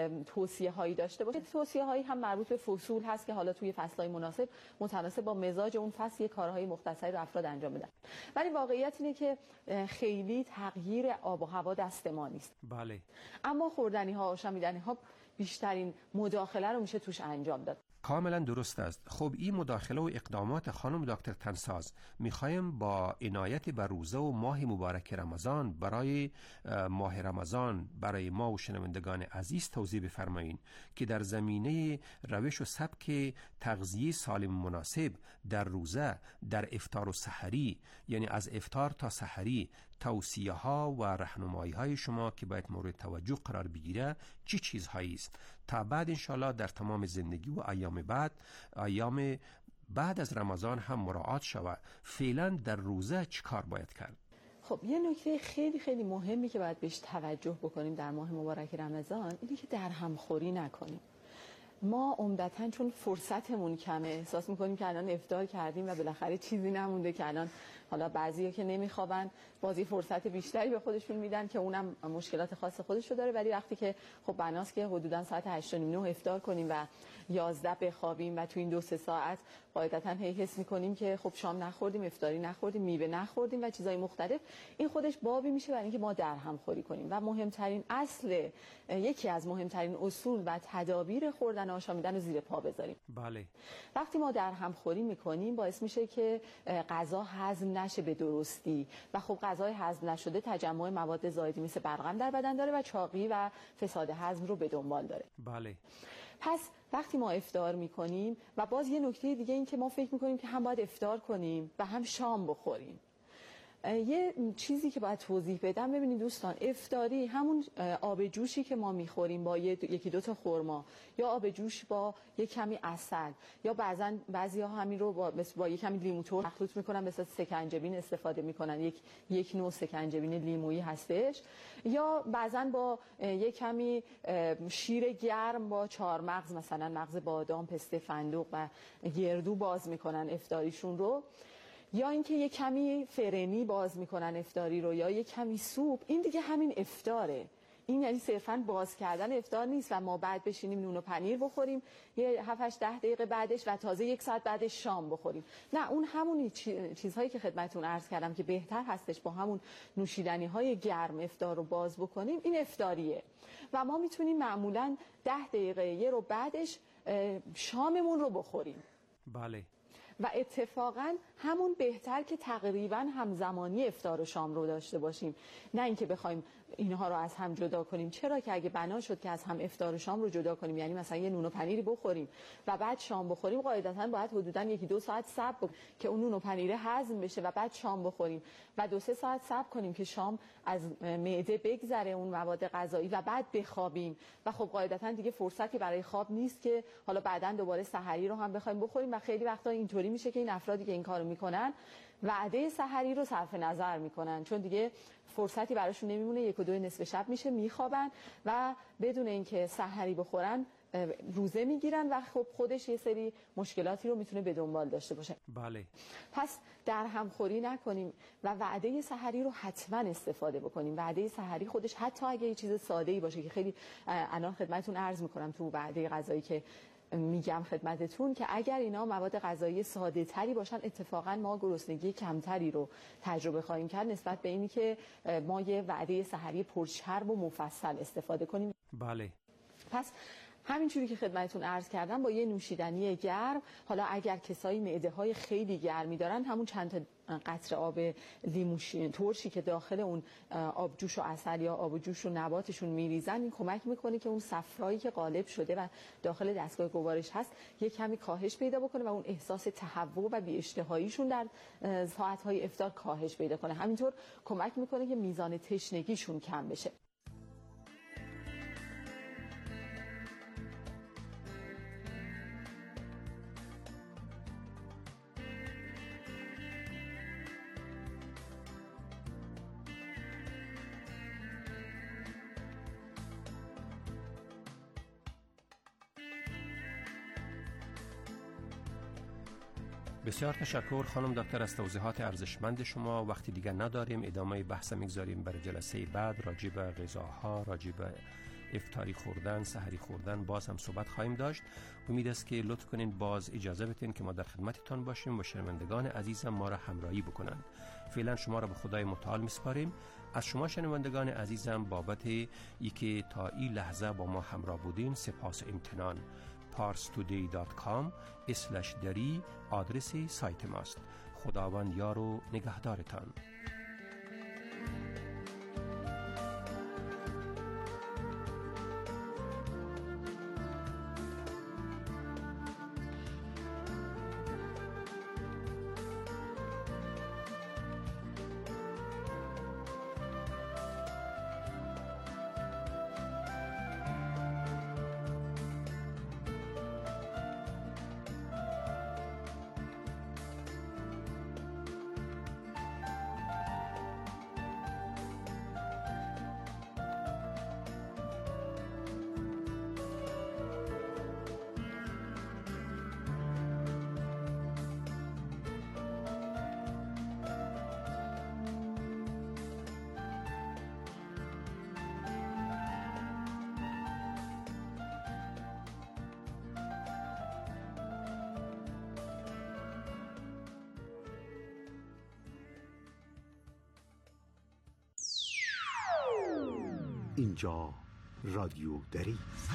توصیه هایی داشته باشیم. توصیه هایی هم مربوط به فصول هست که حالا توی فصل های مناسب متناسب با مزاج اون فصل کارهای مختصری رو افراد انجام بدن. ولی واقعیت اینه که خیلی تغییر آب و هوا دست ما نیست. بله. اما خوردنی ها، آشامیدنی ها بیشترین مداخله رو میشه توش انجام داد. کاملا درست است. خب این مداخله و اقدامات خانم دکتر تنساز میخوایم با عنایت به روزه و ماه مبارک رمضان برای ماه رمضان برای ما و شنوندگان عزیز توضیح بفرمایید که در زمینه روش و سبک تغذیه سالم مناسب در روزه، در افطار و سحری، یعنی از افطار تا سحری، توصیه ها و راهنمایی های شما که باید مورد توجه قرار بگیره چی چیزهایی است تا بعد انشالله در تمام زندگی و ایام بعد ایام بعد از رمضان هم مراعات شود. فعلا در روزه چی کار باید کرد؟ خب یه نکته خیلی خیلی مهمی که باید بهش توجه بکنیم در ماه مبارک رمضان اینه که در همخوری نکنیم. ما عمدتاً چون فرصتمون کمه احساس میکنیم که الان افطار کردیم و بالاخره چیزی نمونده که الان حالا بعضیا که نمیخوابن بازی فرصت بیشتری به خودشون میدن که اونم مشکلات خاص خودشو داره، ولی وقتی که خب بناست که حدوداً ساعت هشت و نیم نه افطار کنیم و یازده بخوابیم و تو این دو سه ساعت قاعدتاً هی حس میکنیم که خب شام نخوردیم، افطاری نخوردیم، میوه نخوردیم و چیزای مختلف، این خودش بابی میشه برای اینکه ما در هم خوری کنیم. و مهمترین اصل، یکی از مهمترین اصول و تدابیر خوردن آشامیدن رو زیر پا بذاریم. بله. وقتی ما در هم خوری میکنیم باعث میشه که غذا هضم نشه به درستی و خب غذای هضم نشده تجمع مواد زائدی مثل بلغم در بدن داره و چاقی و فساد هضم رو به دنبال داره. بله. پس وقتی ما افطار میکنیم و باز یه نکته دیگه این که ما فکر میکنیم که هم باید افطار کنیم و هم شام بخوریم. یه چیزی که باید توضیح بدم، ببینید دوستان، افطاری همون آب جوشی که ما میخوریم با یکی دو تا خرما یا آب جوش با یک کمی عسل یا بعضا بعضیا همین رو با با یک کمی لیمو ترش مخلوط میکنن، مثلا سکنجبین استفاده میکنن، یک یک نوع سکنجبین لیمویی هستش، یا بعضا با یک کمی شیر گرم با چهار مغز، مثلا مغز بادام، پسته، فندق و گردو باز میکنن افطاریشون رو، یا اینکه یک کمی فرنی باز میکنن افطاری رو، یا یک کمی سوپ. این دیگه همین افطاره. این یعنی صرفاً باز کردن افطار نیست و ما بعد بشینیم نون و پنیر بخوریم یه هفت هشت ده دقیقه بعدش و تازه یک ساعت بعدش شام بخوریم. نه، اون همون چیزهایی که خدمتتون عرض کردم که بهتر هستش با همون نوشیدنی های گرم افطار رو باز بکنیم، این افطاریه و ما میتونیم معمولاً ده دقیقه یه رو بعدش شاممون رو بخوریم. بله. و اتفاقا همون بهتر که تقریبا همزمانی افطار و شام رو داشته باشیم، نه اینکه بخوایم اینها رو از هم جدا کنیم. چرا که اگه بنا شد که از هم افطار و شام رو جدا کنیم، یعنی مثلا یه نون و پنیری بخوریم و بعد شام بخوریم، قاعدتاً باید حدوداً یکی دو ساعت صبر کنیم که اون نون و پنیر هضم بشه و بعد شام بخوریم و دو سه ساعت صبر کنیم که شام از معده بگذره اون مواد غذایی و بعد بخوابیم و خب قاعدتاً دیگه فرصتی برای خواب نیست که حالا بعداً دوباره سحری رو هم بخوایم بخوریم و خیلی وقتا اینطوری اینطوری میشه که این افرادی که این کارو میکنن وعده سحری رو صرف نظر میکنن، چون دیگه فرصتی براشون نمیمونه، یک و دو نصف شب میشه میخوابن و بدون اینکه سحری بخورن روزه میگیرن و خب خودش یه سری مشکلاتی رو میتونه به دنبال داشته باشه. بله. پس در همخوری نکنیم و وعده سحری رو حتما استفاده بکنیم. وعده سحری خودش حتی اگه یه چیز ساده‌ای باشه که خیلی الان خدمتتون عرض میکنم تو وعده غذایی که میگم خدمتتون که اگر اینا مواد غذایی ساده تری باشن اتفاقا ما گرسنگی کمتری رو تجربه خواهیم کرد نسبت به اینی که ما یه وعده سحری پرچرب و مفصل استفاده کنیم. بله. پس همینجوری که خدمتتون عرض کردم با یه نوشیدنی گرم، حالا اگر کسایی معده های خیلی گرمی دارن همون چند تا قطره آب لیمو ترشی که داخل اون آب جوش و عسل یا آب جوش و نباتشون میریزن این کمک میکنه که اون صفرایی که غالب شده و داخل دستگاه گوارش هست یه کمی کاهش پیدا بکنه و اون احساس تهوع و بی‌اشتهاییشون در ساعت‌های افطار کاهش پیدا کنه. همینطور کمک میکنه که میزان تشنگیشون کم بشه. بسیار تشکر خانم دکتر از توضیحات ارزشمند شما. وقتی دیگر نداریم، ادامه بحث میگذاریم برای جلسه بعد. راجع به غذاها، راجع به افطاری خوردن، سحری خوردن باز هم صحبت خواهیم داشت. امید است که لطف کنین باز اجازه بدین که ما در خدمتتان باشیم و شنوندگان عزیزم ما را همراهی بکنند. فعلا شما را به خدای متعال میسپاریم. از شما شنوندگان عزیزم بابت اینکه تا این لحظه با ما همراه بودین سپاس و امتنان. پارس تودی دات کام اسلش دری آدرس سایت ماست. خداوند یار و نگهدارتان. اینجا رادیو دری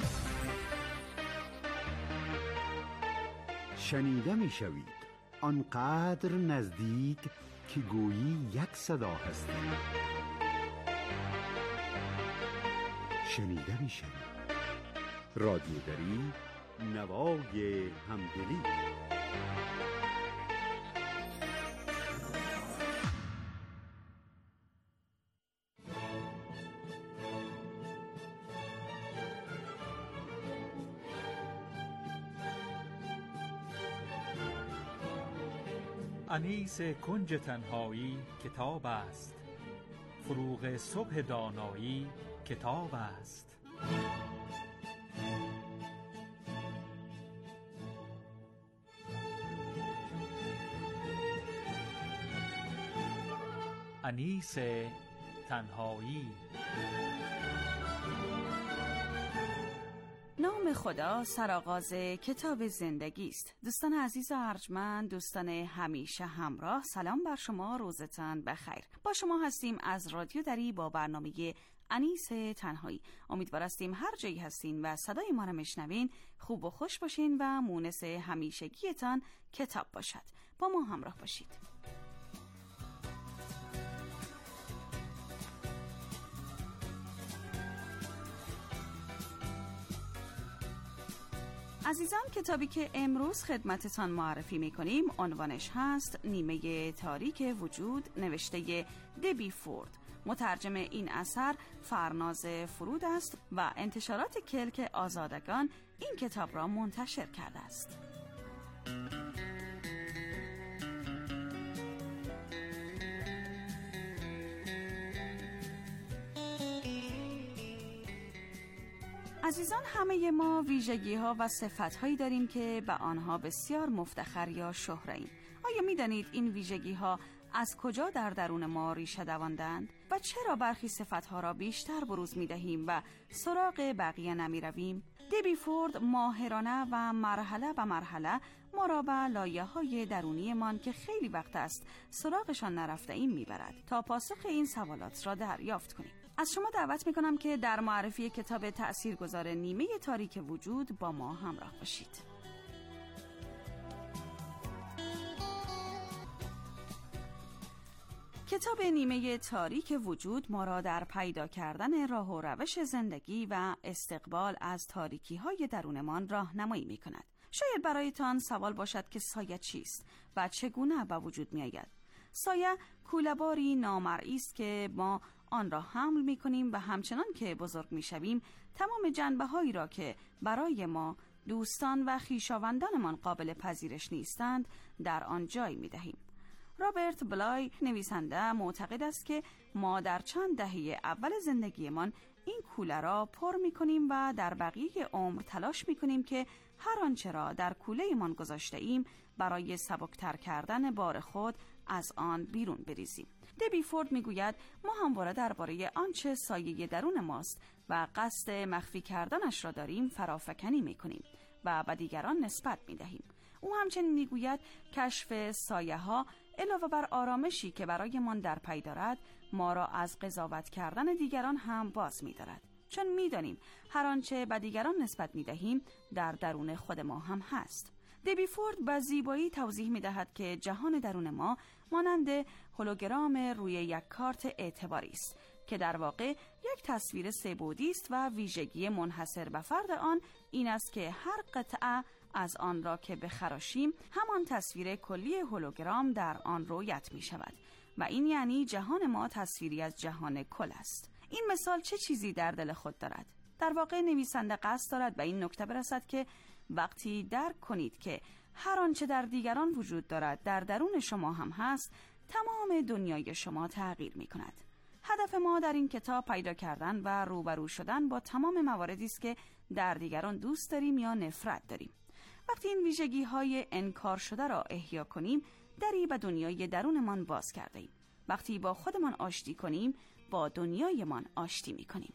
شنیده می شوید، آنقدر نزدیک که گویی یک صدا هستی. شنیده می شوید رادیو دری، نوای همدلی. انیس کنج تنهایی کتاب است، فروغ صبح دانایی کتاب است. انیس تنهایی. نام خدا سرآغاز کتاب زندگی است. دوستان عزیز و ارجمند، دوستان همیشه همراه، سلام بر شما، روزتان بخیر. با شما هستیم از رادیو دری با برنامه انیس تنهایی. امیدوار هستیم هر جایی هستین و صدای ما را میشنوین خوب و خوش باشین و مونس همیشگیتان کتاب باشد. با ما همراه باشید. عزیزان، کتابی که امروز خدمتتان معرفی میکنیم عنوانش هست نیمه تاریک وجود، نوشته دبی فورد. مترجم این اثر فرناز فرود است و انتشارات کلک آزادگان این کتاب را منتشر کرده است. عزیزان، همه ما ویژگی ها و صفت هایی داریم که به آنها بسیار مفتخر یا شهره‌ایم. آیا می دانید این ویژگی ها از کجا در درون ما ریشه دواندند و چرا برخی صفت ها را بیشتر بروز می دهیم و سراغ بقیه نمی رویم؟ دبی فورد ماهرانه و مرحله به مرحله ما را به لایه های درونی من که خیلی وقت است سراغشان نرفته ایم می برد تا پاسخ این سوالات را دریافت کنیم. از شما دعوت می کنم که در معرفی کتاب تأثیرگذار نیمه تاریک وجود با ما همراه باشید. کتاب نیمه تاریک وجود ما را در پیدا کردن راه و روش زندگی و استقبال از تاریکی های درونمان راهنمایی می کند. شاید برایتان سوال باشد که سایه چیست و چگونه به وجود می آید. سایه کوله‌باری نامرئی است که ما آن را حمل می کنیم و همچنان که بزرگ می شویم تمام جنبه هایی را که برای ما دوستان و خویشاوندانمان قابل پذیرش نیستند در آن جای می دهیم. رابرت بلای نویسنده معتقد است که ما در چند دهه اول زندگیمان این کوله را پر می کنیم و در بقیه عمر تلاش می کنیم که هر آنچه را در کوله من گذاشته ایم برای سبکتر کردن بار خود از آن بیرون بریزیم. دبی فورد می گوید ما همواره درباره آنچه سایه درون ماست و قصد مخفی کردنش را داریم فرافکنی می کنیم و به دیگران نسبت می دهیم. او همچنین می گوید کشف سایه ها علاوه بر آرامشی که برای من در پی دارد ما را از قضاوت کردن دیگران هم باز می دارد، چون می دانیم هر آنچه به دیگران نسبت می دهیم در درون خود ما هم هست. دبی فورد به زیبایی توضیح می دهد که جهان درون ما مانند هولوگرام روی یک کارت اعتباری است که در واقع یک تصویر سه‌بعدی است و ویژگی منحصر به فرد آن این است که هر قطعه از آن را که بخراشیم همان تصویر کلی هولوگرام در آن رویت می شود و این یعنی جهان ما تصویری از جهان کل است. این مثال چه چیزی در دل خود دارد؟ در واقع نویسنده قصد دارد به این نکته برسد که وقتی درک کنید که هر آنچه در دیگران وجود دارد در درون شما هم هست، تمام دنیای شما تغییر می کند. هدف ما در این کتاب پیدا کردن و روبرو شدن با تمام مواردی است که در دیگران دوست داریم یا نفرت داریم. وقتی این ویژگی های انکار شده را احیا کنیم، دری به دنیای درونمان باز کرده ایم. وقتی با خودمان آشتی کنیم، با دنیایمان آشتی می کنیم.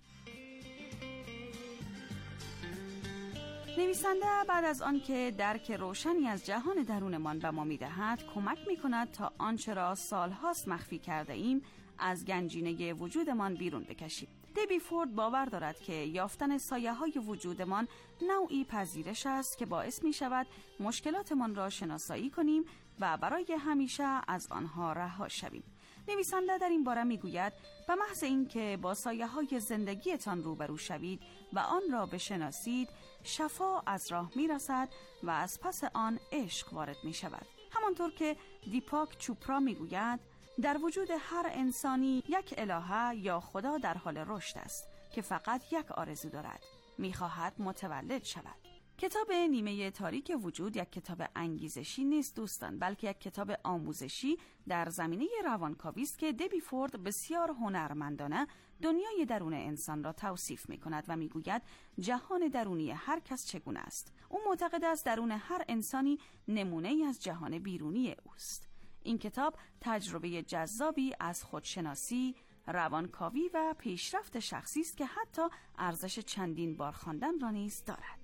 نویسنده بعد از آن که درک روشنی از جهان درونمان به ما می دهد، کمک می کند تا آنچه را سالهاست مخفی کرده ایم از گنجینه وجودمان بیرون بکشیم. دبی فورد باور دارد که یافتن سایه های وجودمان نوعی پذیرش است که باعث می شود مشکلاتمان را شناسایی کنیم و برای همیشه از آنها رها شویم. نویسنده در این باره می گوید به محض اینکه با سایه های زندگیتان روبرو شوید و آن را بشناسید، شفا از راه می رسد و از پس آن عشق وارد می شود. همانطور که دیپاک چوپرا می گوید در وجود هر انسانی یک الهه یا خدا در حال رشد است که فقط یک آرزو دارد، می‌خواهد متولد شود. کتاب نیمه تاریک وجود یک کتاب انگیزشی نیست دوستان، بلکه یک کتاب آموزشی در زمینه روانکاوی است که دبی فورد بسیار هنرمندانه دنیای درون انسان را توصیف می‌کند و می‌گوید جهان درونی هر کس چگونه است. او معتقد است درون هر انسانی نمونه‌ای از جهان بیرونی اوست. این کتاب تجربه جذابی از خودشناسی، روانکاوی و پیشرفت شخصی است که حتی ارزش چندین بار خواندن را نیز دارد.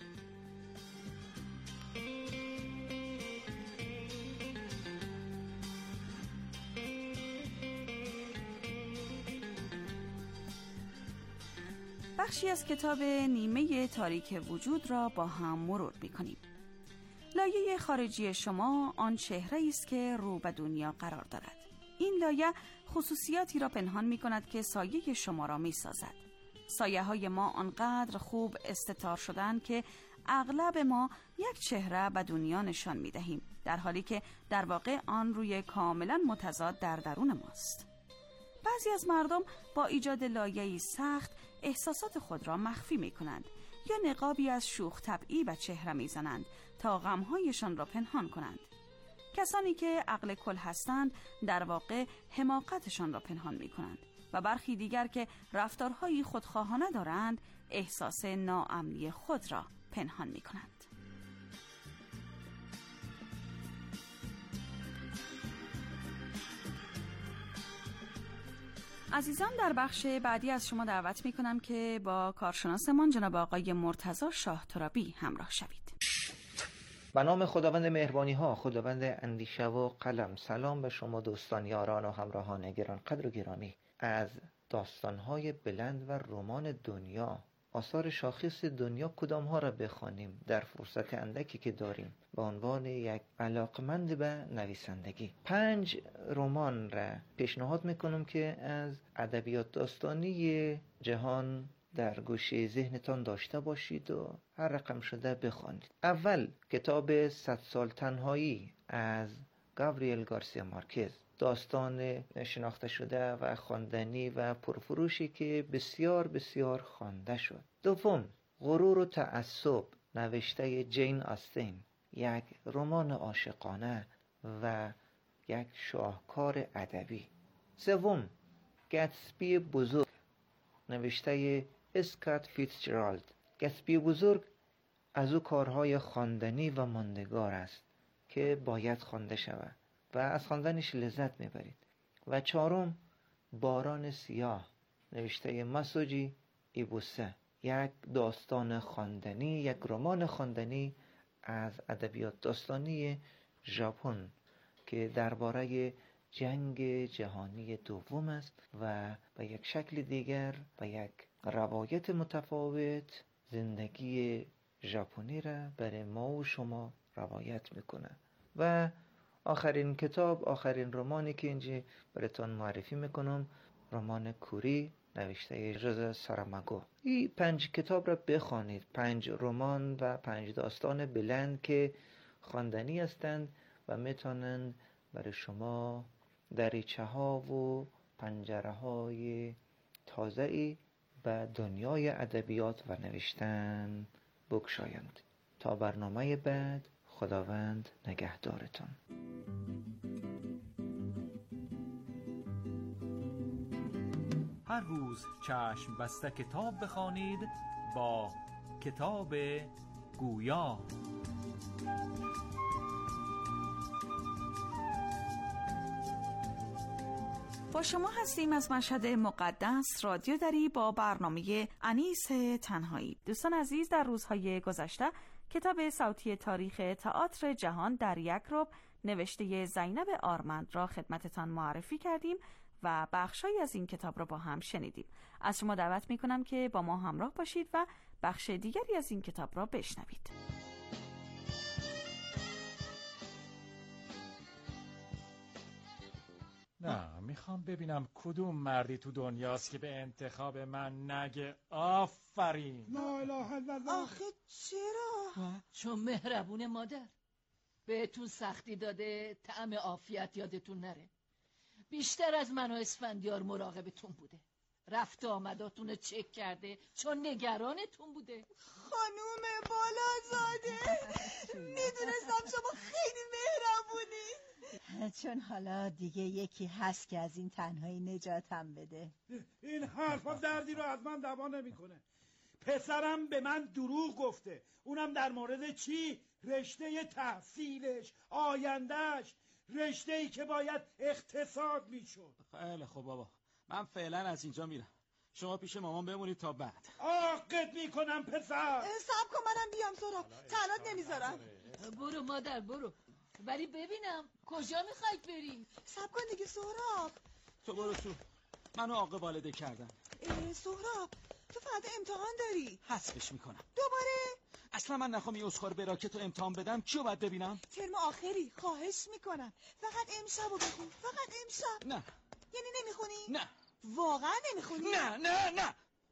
بخشی از کتاب نیمه تاریک وجود را با هم مرور می‌کنیم. لایه خارجی شما آن چهره است که رو به دنیا قرار دارد. این لایه خصوصیاتی را پنهان می کند که سایه شما را می سازد. سایه های ما آنقدر خوب استتار شدن که اغلب ما یک چهره به دنیا نشان می دهیم، در حالی که در واقع آن روی کاملا متضاد در درون ماست. بعضی از مردم با ایجاد لایه‌ای سخت احساسات خود را مخفی می کنند یا نقابی از شوخ طبعی به چهره می زنند تا غمهایشان را پنهان کنند. کسانی که عقل کل هستند در واقع حماقتشان را پنهان می کنند و برخی دیگر که رفتارهایی خودخواهانه دارند احساس ناامنی خود را پنهان می کنند. عزیزان، در بخش بعدی از شما دعوت می کنم که با کارشناسمان جناب آقای مرتضی شاه ترابی همراه شوید. به نام خداوند مهربانی ها، خداوند اندیشه و قلم. سلام به شما دوستان، یاران و همراهان گران قدر و گرامی. از داستان‌های بلند و رمان دنیا، آثار شاخص دنیا کدام ها را بخوانیم در فرصت اندکی که داریم به عنوان یک علاقمند به نویسندگی؟ پنج رمان را پیشنهاد میکنم که از ادبیات داستانی جهان در گوشه ذهنتان داشته باشید و هر رقم شده بخوانید. اول کتاب صد سال تنهایی از گابریل گارسیا مارکز، داستان شناخته شده و خواندنی و پرفروشی که بسیار بسیار خوانده شد. دوم، غرور و تعصب نوشته جین آستین، یک رمان عاشقانه و یک شاهکار ادبی. سوم، گتسبی بزرگ نوشته اسکات فیتزجرالد. گتسبی بزرگ از او کارهای خواندنی و ماندگار است که باید خوانده شود و از خواندنش لذت میبرید. و چهارم، باران سیاه نوشته ماسوجی ایبوسه، یک داستان خواندنی، یک رمان خواندنی از ادبیات داستانی ژاپن که درباره جنگ جهانی دوم است و به یک شکل دیگر به یک روایت متفاوت زندگی ژاپنی را برای ما و شما روایت میکنه. و آخرین کتاب، آخرین رمانی که اینجا براتون معرفی میکنم، رمان کوری نوشته ژوزه ساراماگو. این پنج کتاب را بخوانید، پنج رمان و پنج داستان بلند که خواندنی هستند و میتونند برای شما دریچه ها و پنجره های تازه‌ای به دنیای ادبیات و نوشتن بگشایند. تا برنامه بعد، خداوند نگهدارتان. هر روز چشم بسته کتاب بخوانید با کتاب گویا. با شما هستیم از مشهد مقدس رادیو دری با برنامه انیس تنهایی. دوستان عزیز، در روزهای گذشته کتاب صوتی تاریخ تئاتر جهان در یک ربع نوشته زینب آرمند را خدمتتان معرفی کردیم و بخشایی از این کتاب را با هم شنیدیم. از شما دعوت می کنم که با ما همراه باشید و بخش دیگری از این کتاب را بشنوید. نه، میخوام ببینم کدوم مردی تو دنیاست که به انتخاب من نگه آفرین. لا اله الا الله. آخه چرا؟ چون مهربون مادر بهتون سختی داده طعم عافیت یادتون نره. بیشتر از من و اسفندیار مراقبتون بوده، رفت آمداتون رو چک کرده چون نگرانتون بوده. خانوم بالازاده، میدونستم شما خیلی مهربونی. چون حالا دیگه یکی هست که از این تنهایی نجاتم بده. این حرفا دردی رو از من دوا نمیکنه. پسرم به من دروغ گفته، اونم در مورد چی؟ رشته تحصیلش، آیندهش، رشته ای که باید اقتصاد میشد. خیلی خوب بابا، من فعلا از اینجا میرم، شما پیش مامان بمونید تا بعد. آقت میکنم پسر. صبر کن منم بیام سهراب، تنات نمیذارم. برو مادر برو، ولی ببینم کجا میخواید بری؟ صبر کن دیگه سهراب. تو برو تو، منو عاقل والده کردن. سهراب تو فردا امتحان داری. حذفش میکنم. دوباره؟ اصلا من نخوام این اسخار براکت رو امتحان بدم. کیو باید ببینم؟ ترم آخری، خواهش میکنم فقط امشب رو بخون، فقط امشب. نه. یعنی نمیخونی؟ نه. واقعا نمیخونی؟ نه نه نه.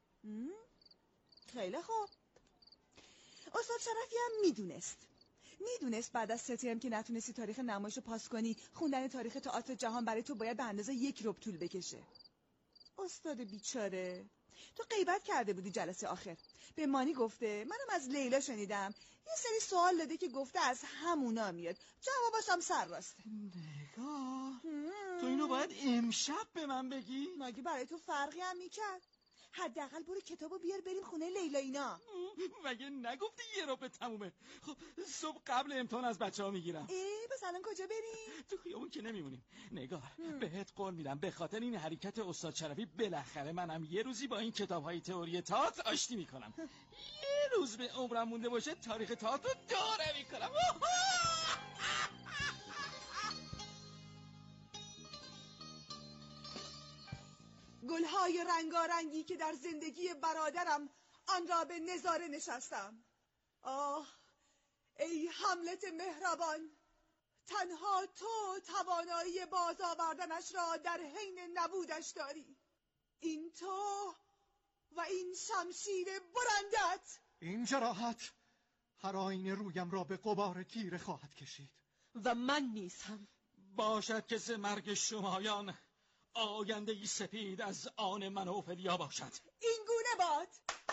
خیلی خوب. استاد شرفی هم میدونست میدونست بعد از سه ترم که نتونستی تاریخ نمایش رو پاس کنی، خوندن تاریخ تئاتر جهان برای تو باید به اندازه یک ربع طول بکشه. استاد بیچاره، تو غیبت کرده بودی جلسه آخر، به مانی گفته، منم از لیلا شنیدم یه سری سوال داده که گفته از همونا میاد، جوابش هم سر راسته. نگاه تو اینو رو باید امشب به من بگی؟ مگه برای تو فرقی هم میکرد؟ حداقل برو کتابو بیار بریم خونه لیلا اینا. مگه نگفتی یه رو به تمومه؟ خب صبح قبل امتحان از بچه ها میگیرم. ای بس الان کجا بریم؟ تو خیابون که نمیمونیم. نگار بهت قول میدم به خاطر این حرکت استاد شرفی بالاخره منم یه روزی با این کتاب‌های تئوری تئاتر آشتی میکنم. یه روز به عمرم مونده باشه تاریخ تئاتر رو داره میکنم. گلهای رنگارنگی که در زندگی برادرم آن را به نظاره نشستم. آه ای هملت مهربان، تنها تو توانایی باز آوردنش را در حین نبودش داری. این تو و این شمشیر برندت. این جراحت هر آینه رویم را به غبار تیره خواهد کشید. و من نیز هم. باشد که ز مرگ شمایان آینده ای سپید از آن من و فدیا باشد. این گونه باد.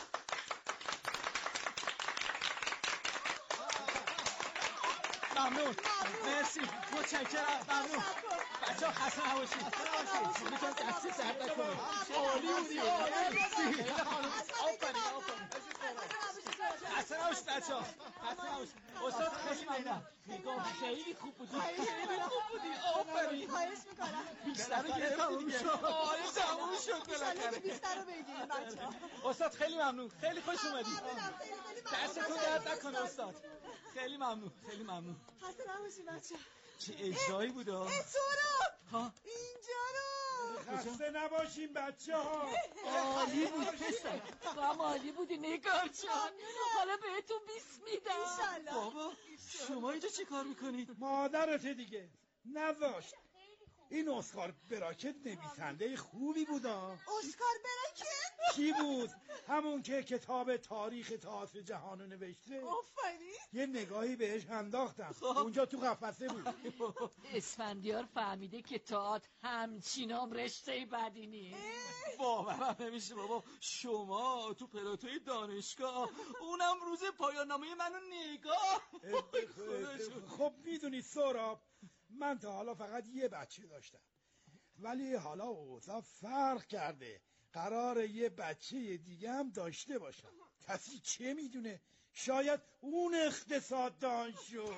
ممنون. مرسی. متشکرم. ممنون. بچه ها خسته نباشید. میتونم دستی سرد نکنم. عالی بودی. عالی. آفرین. آفرین. خسته نباشید بچه ها. خسته نباشید. استاد خیلی ممنون. نگاه خیلی خوب بودی. خیلی خوب بودی. آفرین. خواهش میکنم. بیشتر رو گرفتی دیگه. آره تموم شد بالاخره. بیشتر رو بگیریم بچه ها. استاد خیلی ممنون. خیلی خوش اومدی. دستتون درد نکنه استاد. خیلی ممنون. خیلی ممنون. خسته نباشید بچه. چه اجرایی بود ها. ها اینجا رو. خسته نباشین بچه ها. عالی بود پسر. تو هم عالی بودی نگار جان. حالا بهتون بیست میدم. بابا شما اینجا چه کار میکنید؟ مادرت دیگه نذاشت. این اسکار براکت نویسنده خوبی بودا. اسکار براکت؟ کی بود؟ همون که کتاب تاریخ تئاتر جهان رو نوشته. آفرین. یه نگاهی بهش انداختم. اونجا تو قفسه بود. اسفندیار فهمیده که تئاتر همچینام رشته بدی نیست. باورم نمیشه بابا. شما تو پلاتوی دانشگاه اونم روز پایان نامه منو نگاه. خب میدونی سهراب، من تا حالا فقط یه بچه داشتم، ولی حالا اوضاع فرق کرده. قراره یه بچه دیگه هم داشته باشم. کسی چه میدونه؟ شاید اون اقتصاددان شد.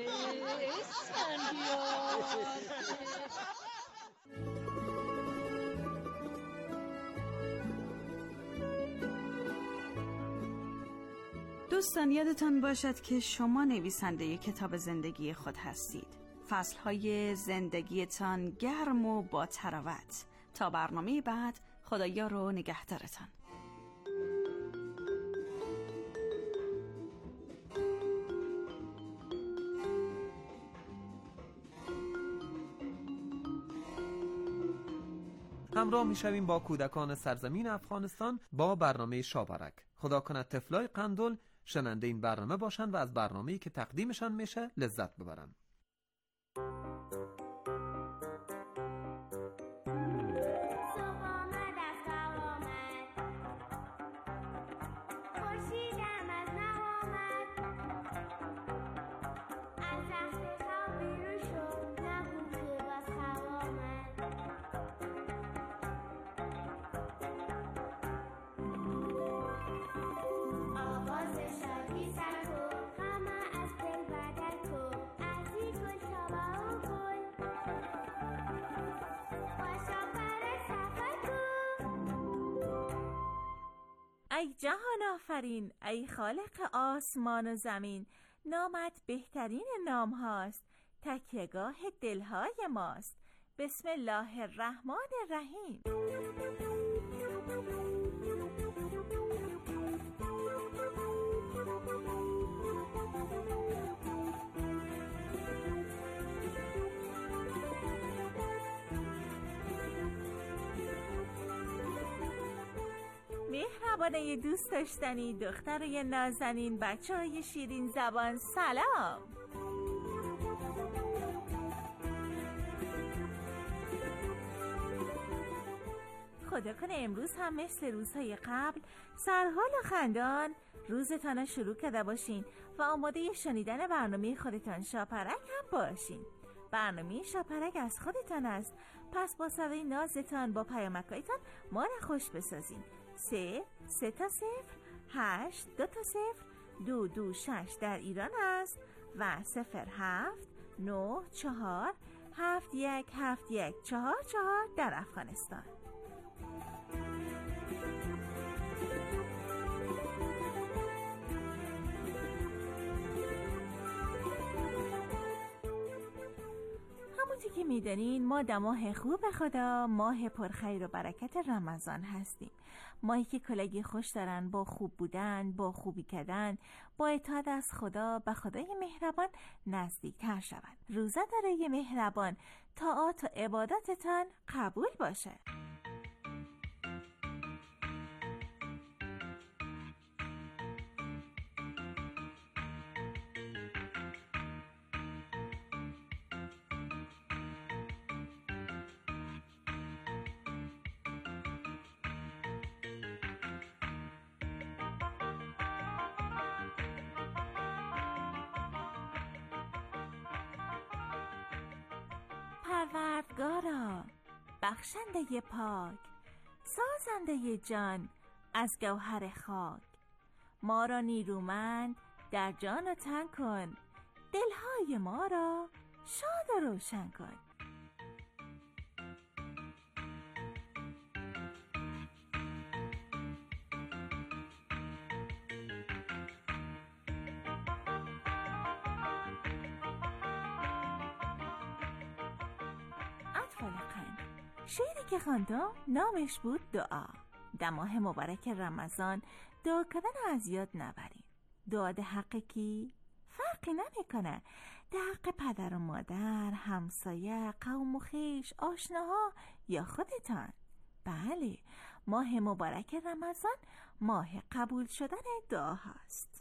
دوستان یادتان باشد که شما نویسنده کتاب زندگی خود هستید. فصلهای زندگیتان گرم و با تراوت. تا برنامه بعد، خدایا رو نگهدارتان. همراه میشویم با کودکان سرزمین افغانستان با برنامه شابرک. خدا کند طفلای قندل شننده این برنامه باشند و از برنامه‌ای که تقدیمشان میشه لذت ببرن. ای جهان آفرین، ای خالق آسمان و زمین، نامت بهترین نام هاست، تکیهگاه دلهای ماست. بسم الله الرحمن الرحیم. مهربانه دوست داشتنی، دخترای نازنین، بچه های شیرین زبان، سلام. خدا کنه امروز هم مثل روزهای قبل سرحال و خندان روزتان شروع کرده باشین و آماده شنیدن برنامه خودتان شاپرک هم باشین. برنامه شاپرک از خودتان است پس با صدای نازتان با پیامکایتان ما را خوش بسازین. سه سه تا صفر هشت دو تا صفر دو دو شش در ایران است و صفر هفت نه چهار هفت یک هفت یک چهار چهار در افغانستان. همونطور که میدانین ما در ماه خوب خدا، ماه پرخیر و برکت رمضان هستیم. ماهی که کلگی خوش دارن با خوب بودن، با خوبی کردن، با اطاعت از خدا به خدای مهربان نزدیک تر شوند. روزه‌دارای مهربان، طاعات و عباداتتان قبول باشه. پروردگارا، بخشنده پاک، سازنده جان از گوهر خاک، ما را نیرومند در جان و تن کن، دلهای ما را شاد و روشن کن. شعری که خواندم نامش بود دعا. در ماه مبارک رمضان دعا کردن از یاد نبرین. دعا ده حق کی؟ فرقی نمیکنه. ده حق پدر و مادر، همسایه، قوم و خویش، آشناها یا خودتان. بله، ماه مبارک رمضان ماه قبول شدن دعا هست.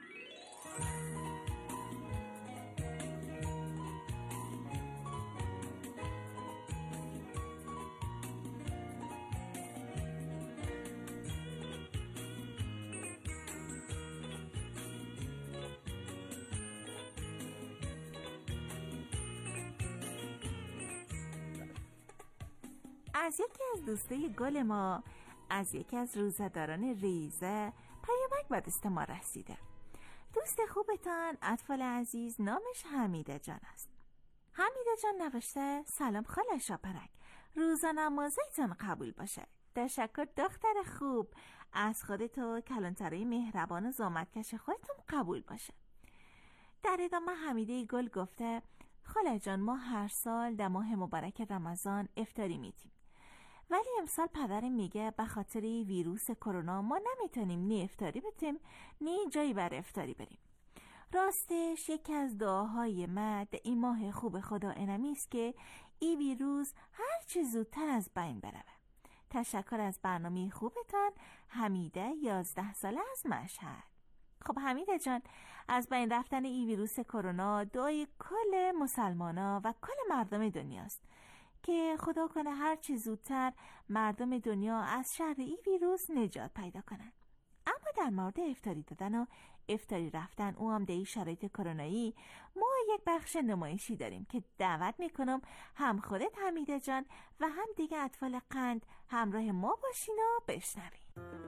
از یکی از دوستای گل ما، از یکی از روزه‌داران ریزه پیامک به دست ما رسیده. دوست خوبتان اطفال عزیز نامش حمیده جان است. حمیده جان نوشته: سلام خاله شاپرک، روزه نمازیتان قبول باشه. تشکر دختر خوب، از خودت و کلانترهای مهربان و زحمتکش خودتون قبول باشه. در ادامه حمیده گل گفته: خاله جان، ما هر سال در ماه مبارک رمضان افطاری میدیم، ولی امسال پدرم میگه به خاطر ویروس کرونا ما نمیتونیم نه افطاری بدیم نه جایی بر افطاری بریم. راستش یکی از دعاهای من در این ماه خوب خدا اینمی است که این ویروس هر چه زودتر از بین بره. تشکر از برنامه خوبتان، حمیده یازده ساله از مشهد. خب حمیده جان، از بین رفتن این ویروس کرونا دعای کل مسلمانا و کل مردم دنیاست که خدا کنه هر چه زودتر مردم دنیا از شر این ویروس نجات پیدا کنن. اما در مورد افطاری دادن و افطاری رفتن، او هم در این شرایط کرونایی، ما یک بخش نمایشی داریم که دعوت میکنم هم خودت حمیده جان و هم دیگه اطفال قند همراه ما باشین و بشنوین.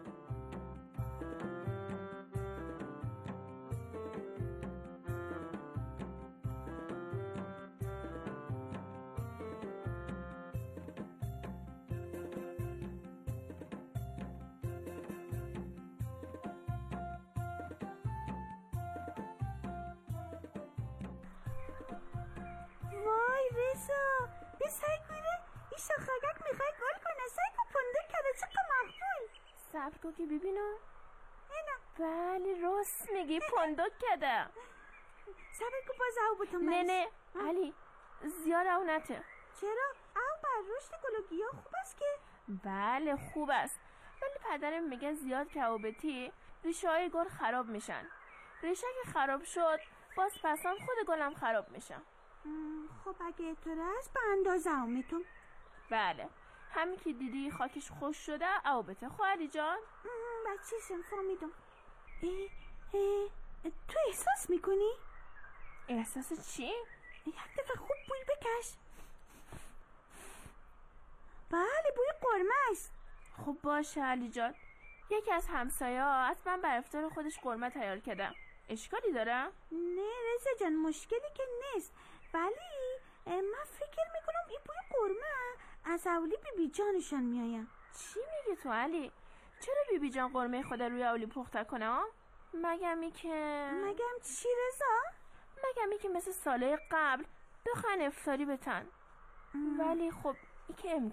وای رضا، بی سعی کنه این شاخگک میخوای گل کنه. سعی کن پنده کرده چقا مقبول. صبر کن که ببینم. اینا بله راست میگی، پندک کرده. صبر کن باز او بتون نه نه علی زیاد او نته. چرا؟ او بر رشد گل و گیاه خوب است که؟ بله خوب است، ولی پدرم میگه زیاد که او بتی ریشه های گل خراب میشن. ریشه که خراب شد باز پسان خود گلم خراب میشن. خب اگه اعتراض به اندازه هم میتون. بله همین که دیدی خاکش خوش شده او بته خواهری جان. بچه سم فهمیدم. اه اه تو احساس میکنی؟ احساس چی؟ یک دفعه خوب بوی بکش. قرمه است. خب باشه علی جان، یکی از همسایه‌ها حتما بر افطار خودش قرمه تیار کردم. اشکالی داره؟ نه رضا جان، مشکلی که نیست، ولی من فکر میکنم این بوی قرمه از اولی بی بی جانشان میایم. چی میگی تو علی؟ چرا بی بی جان قرمه خود روی اولی پخته کنه ها؟ مگم ای که مگم چی رضا؟ مگم ای که مثل ساله قبل بخواین افطاری بتن. ام. ولی خب ای که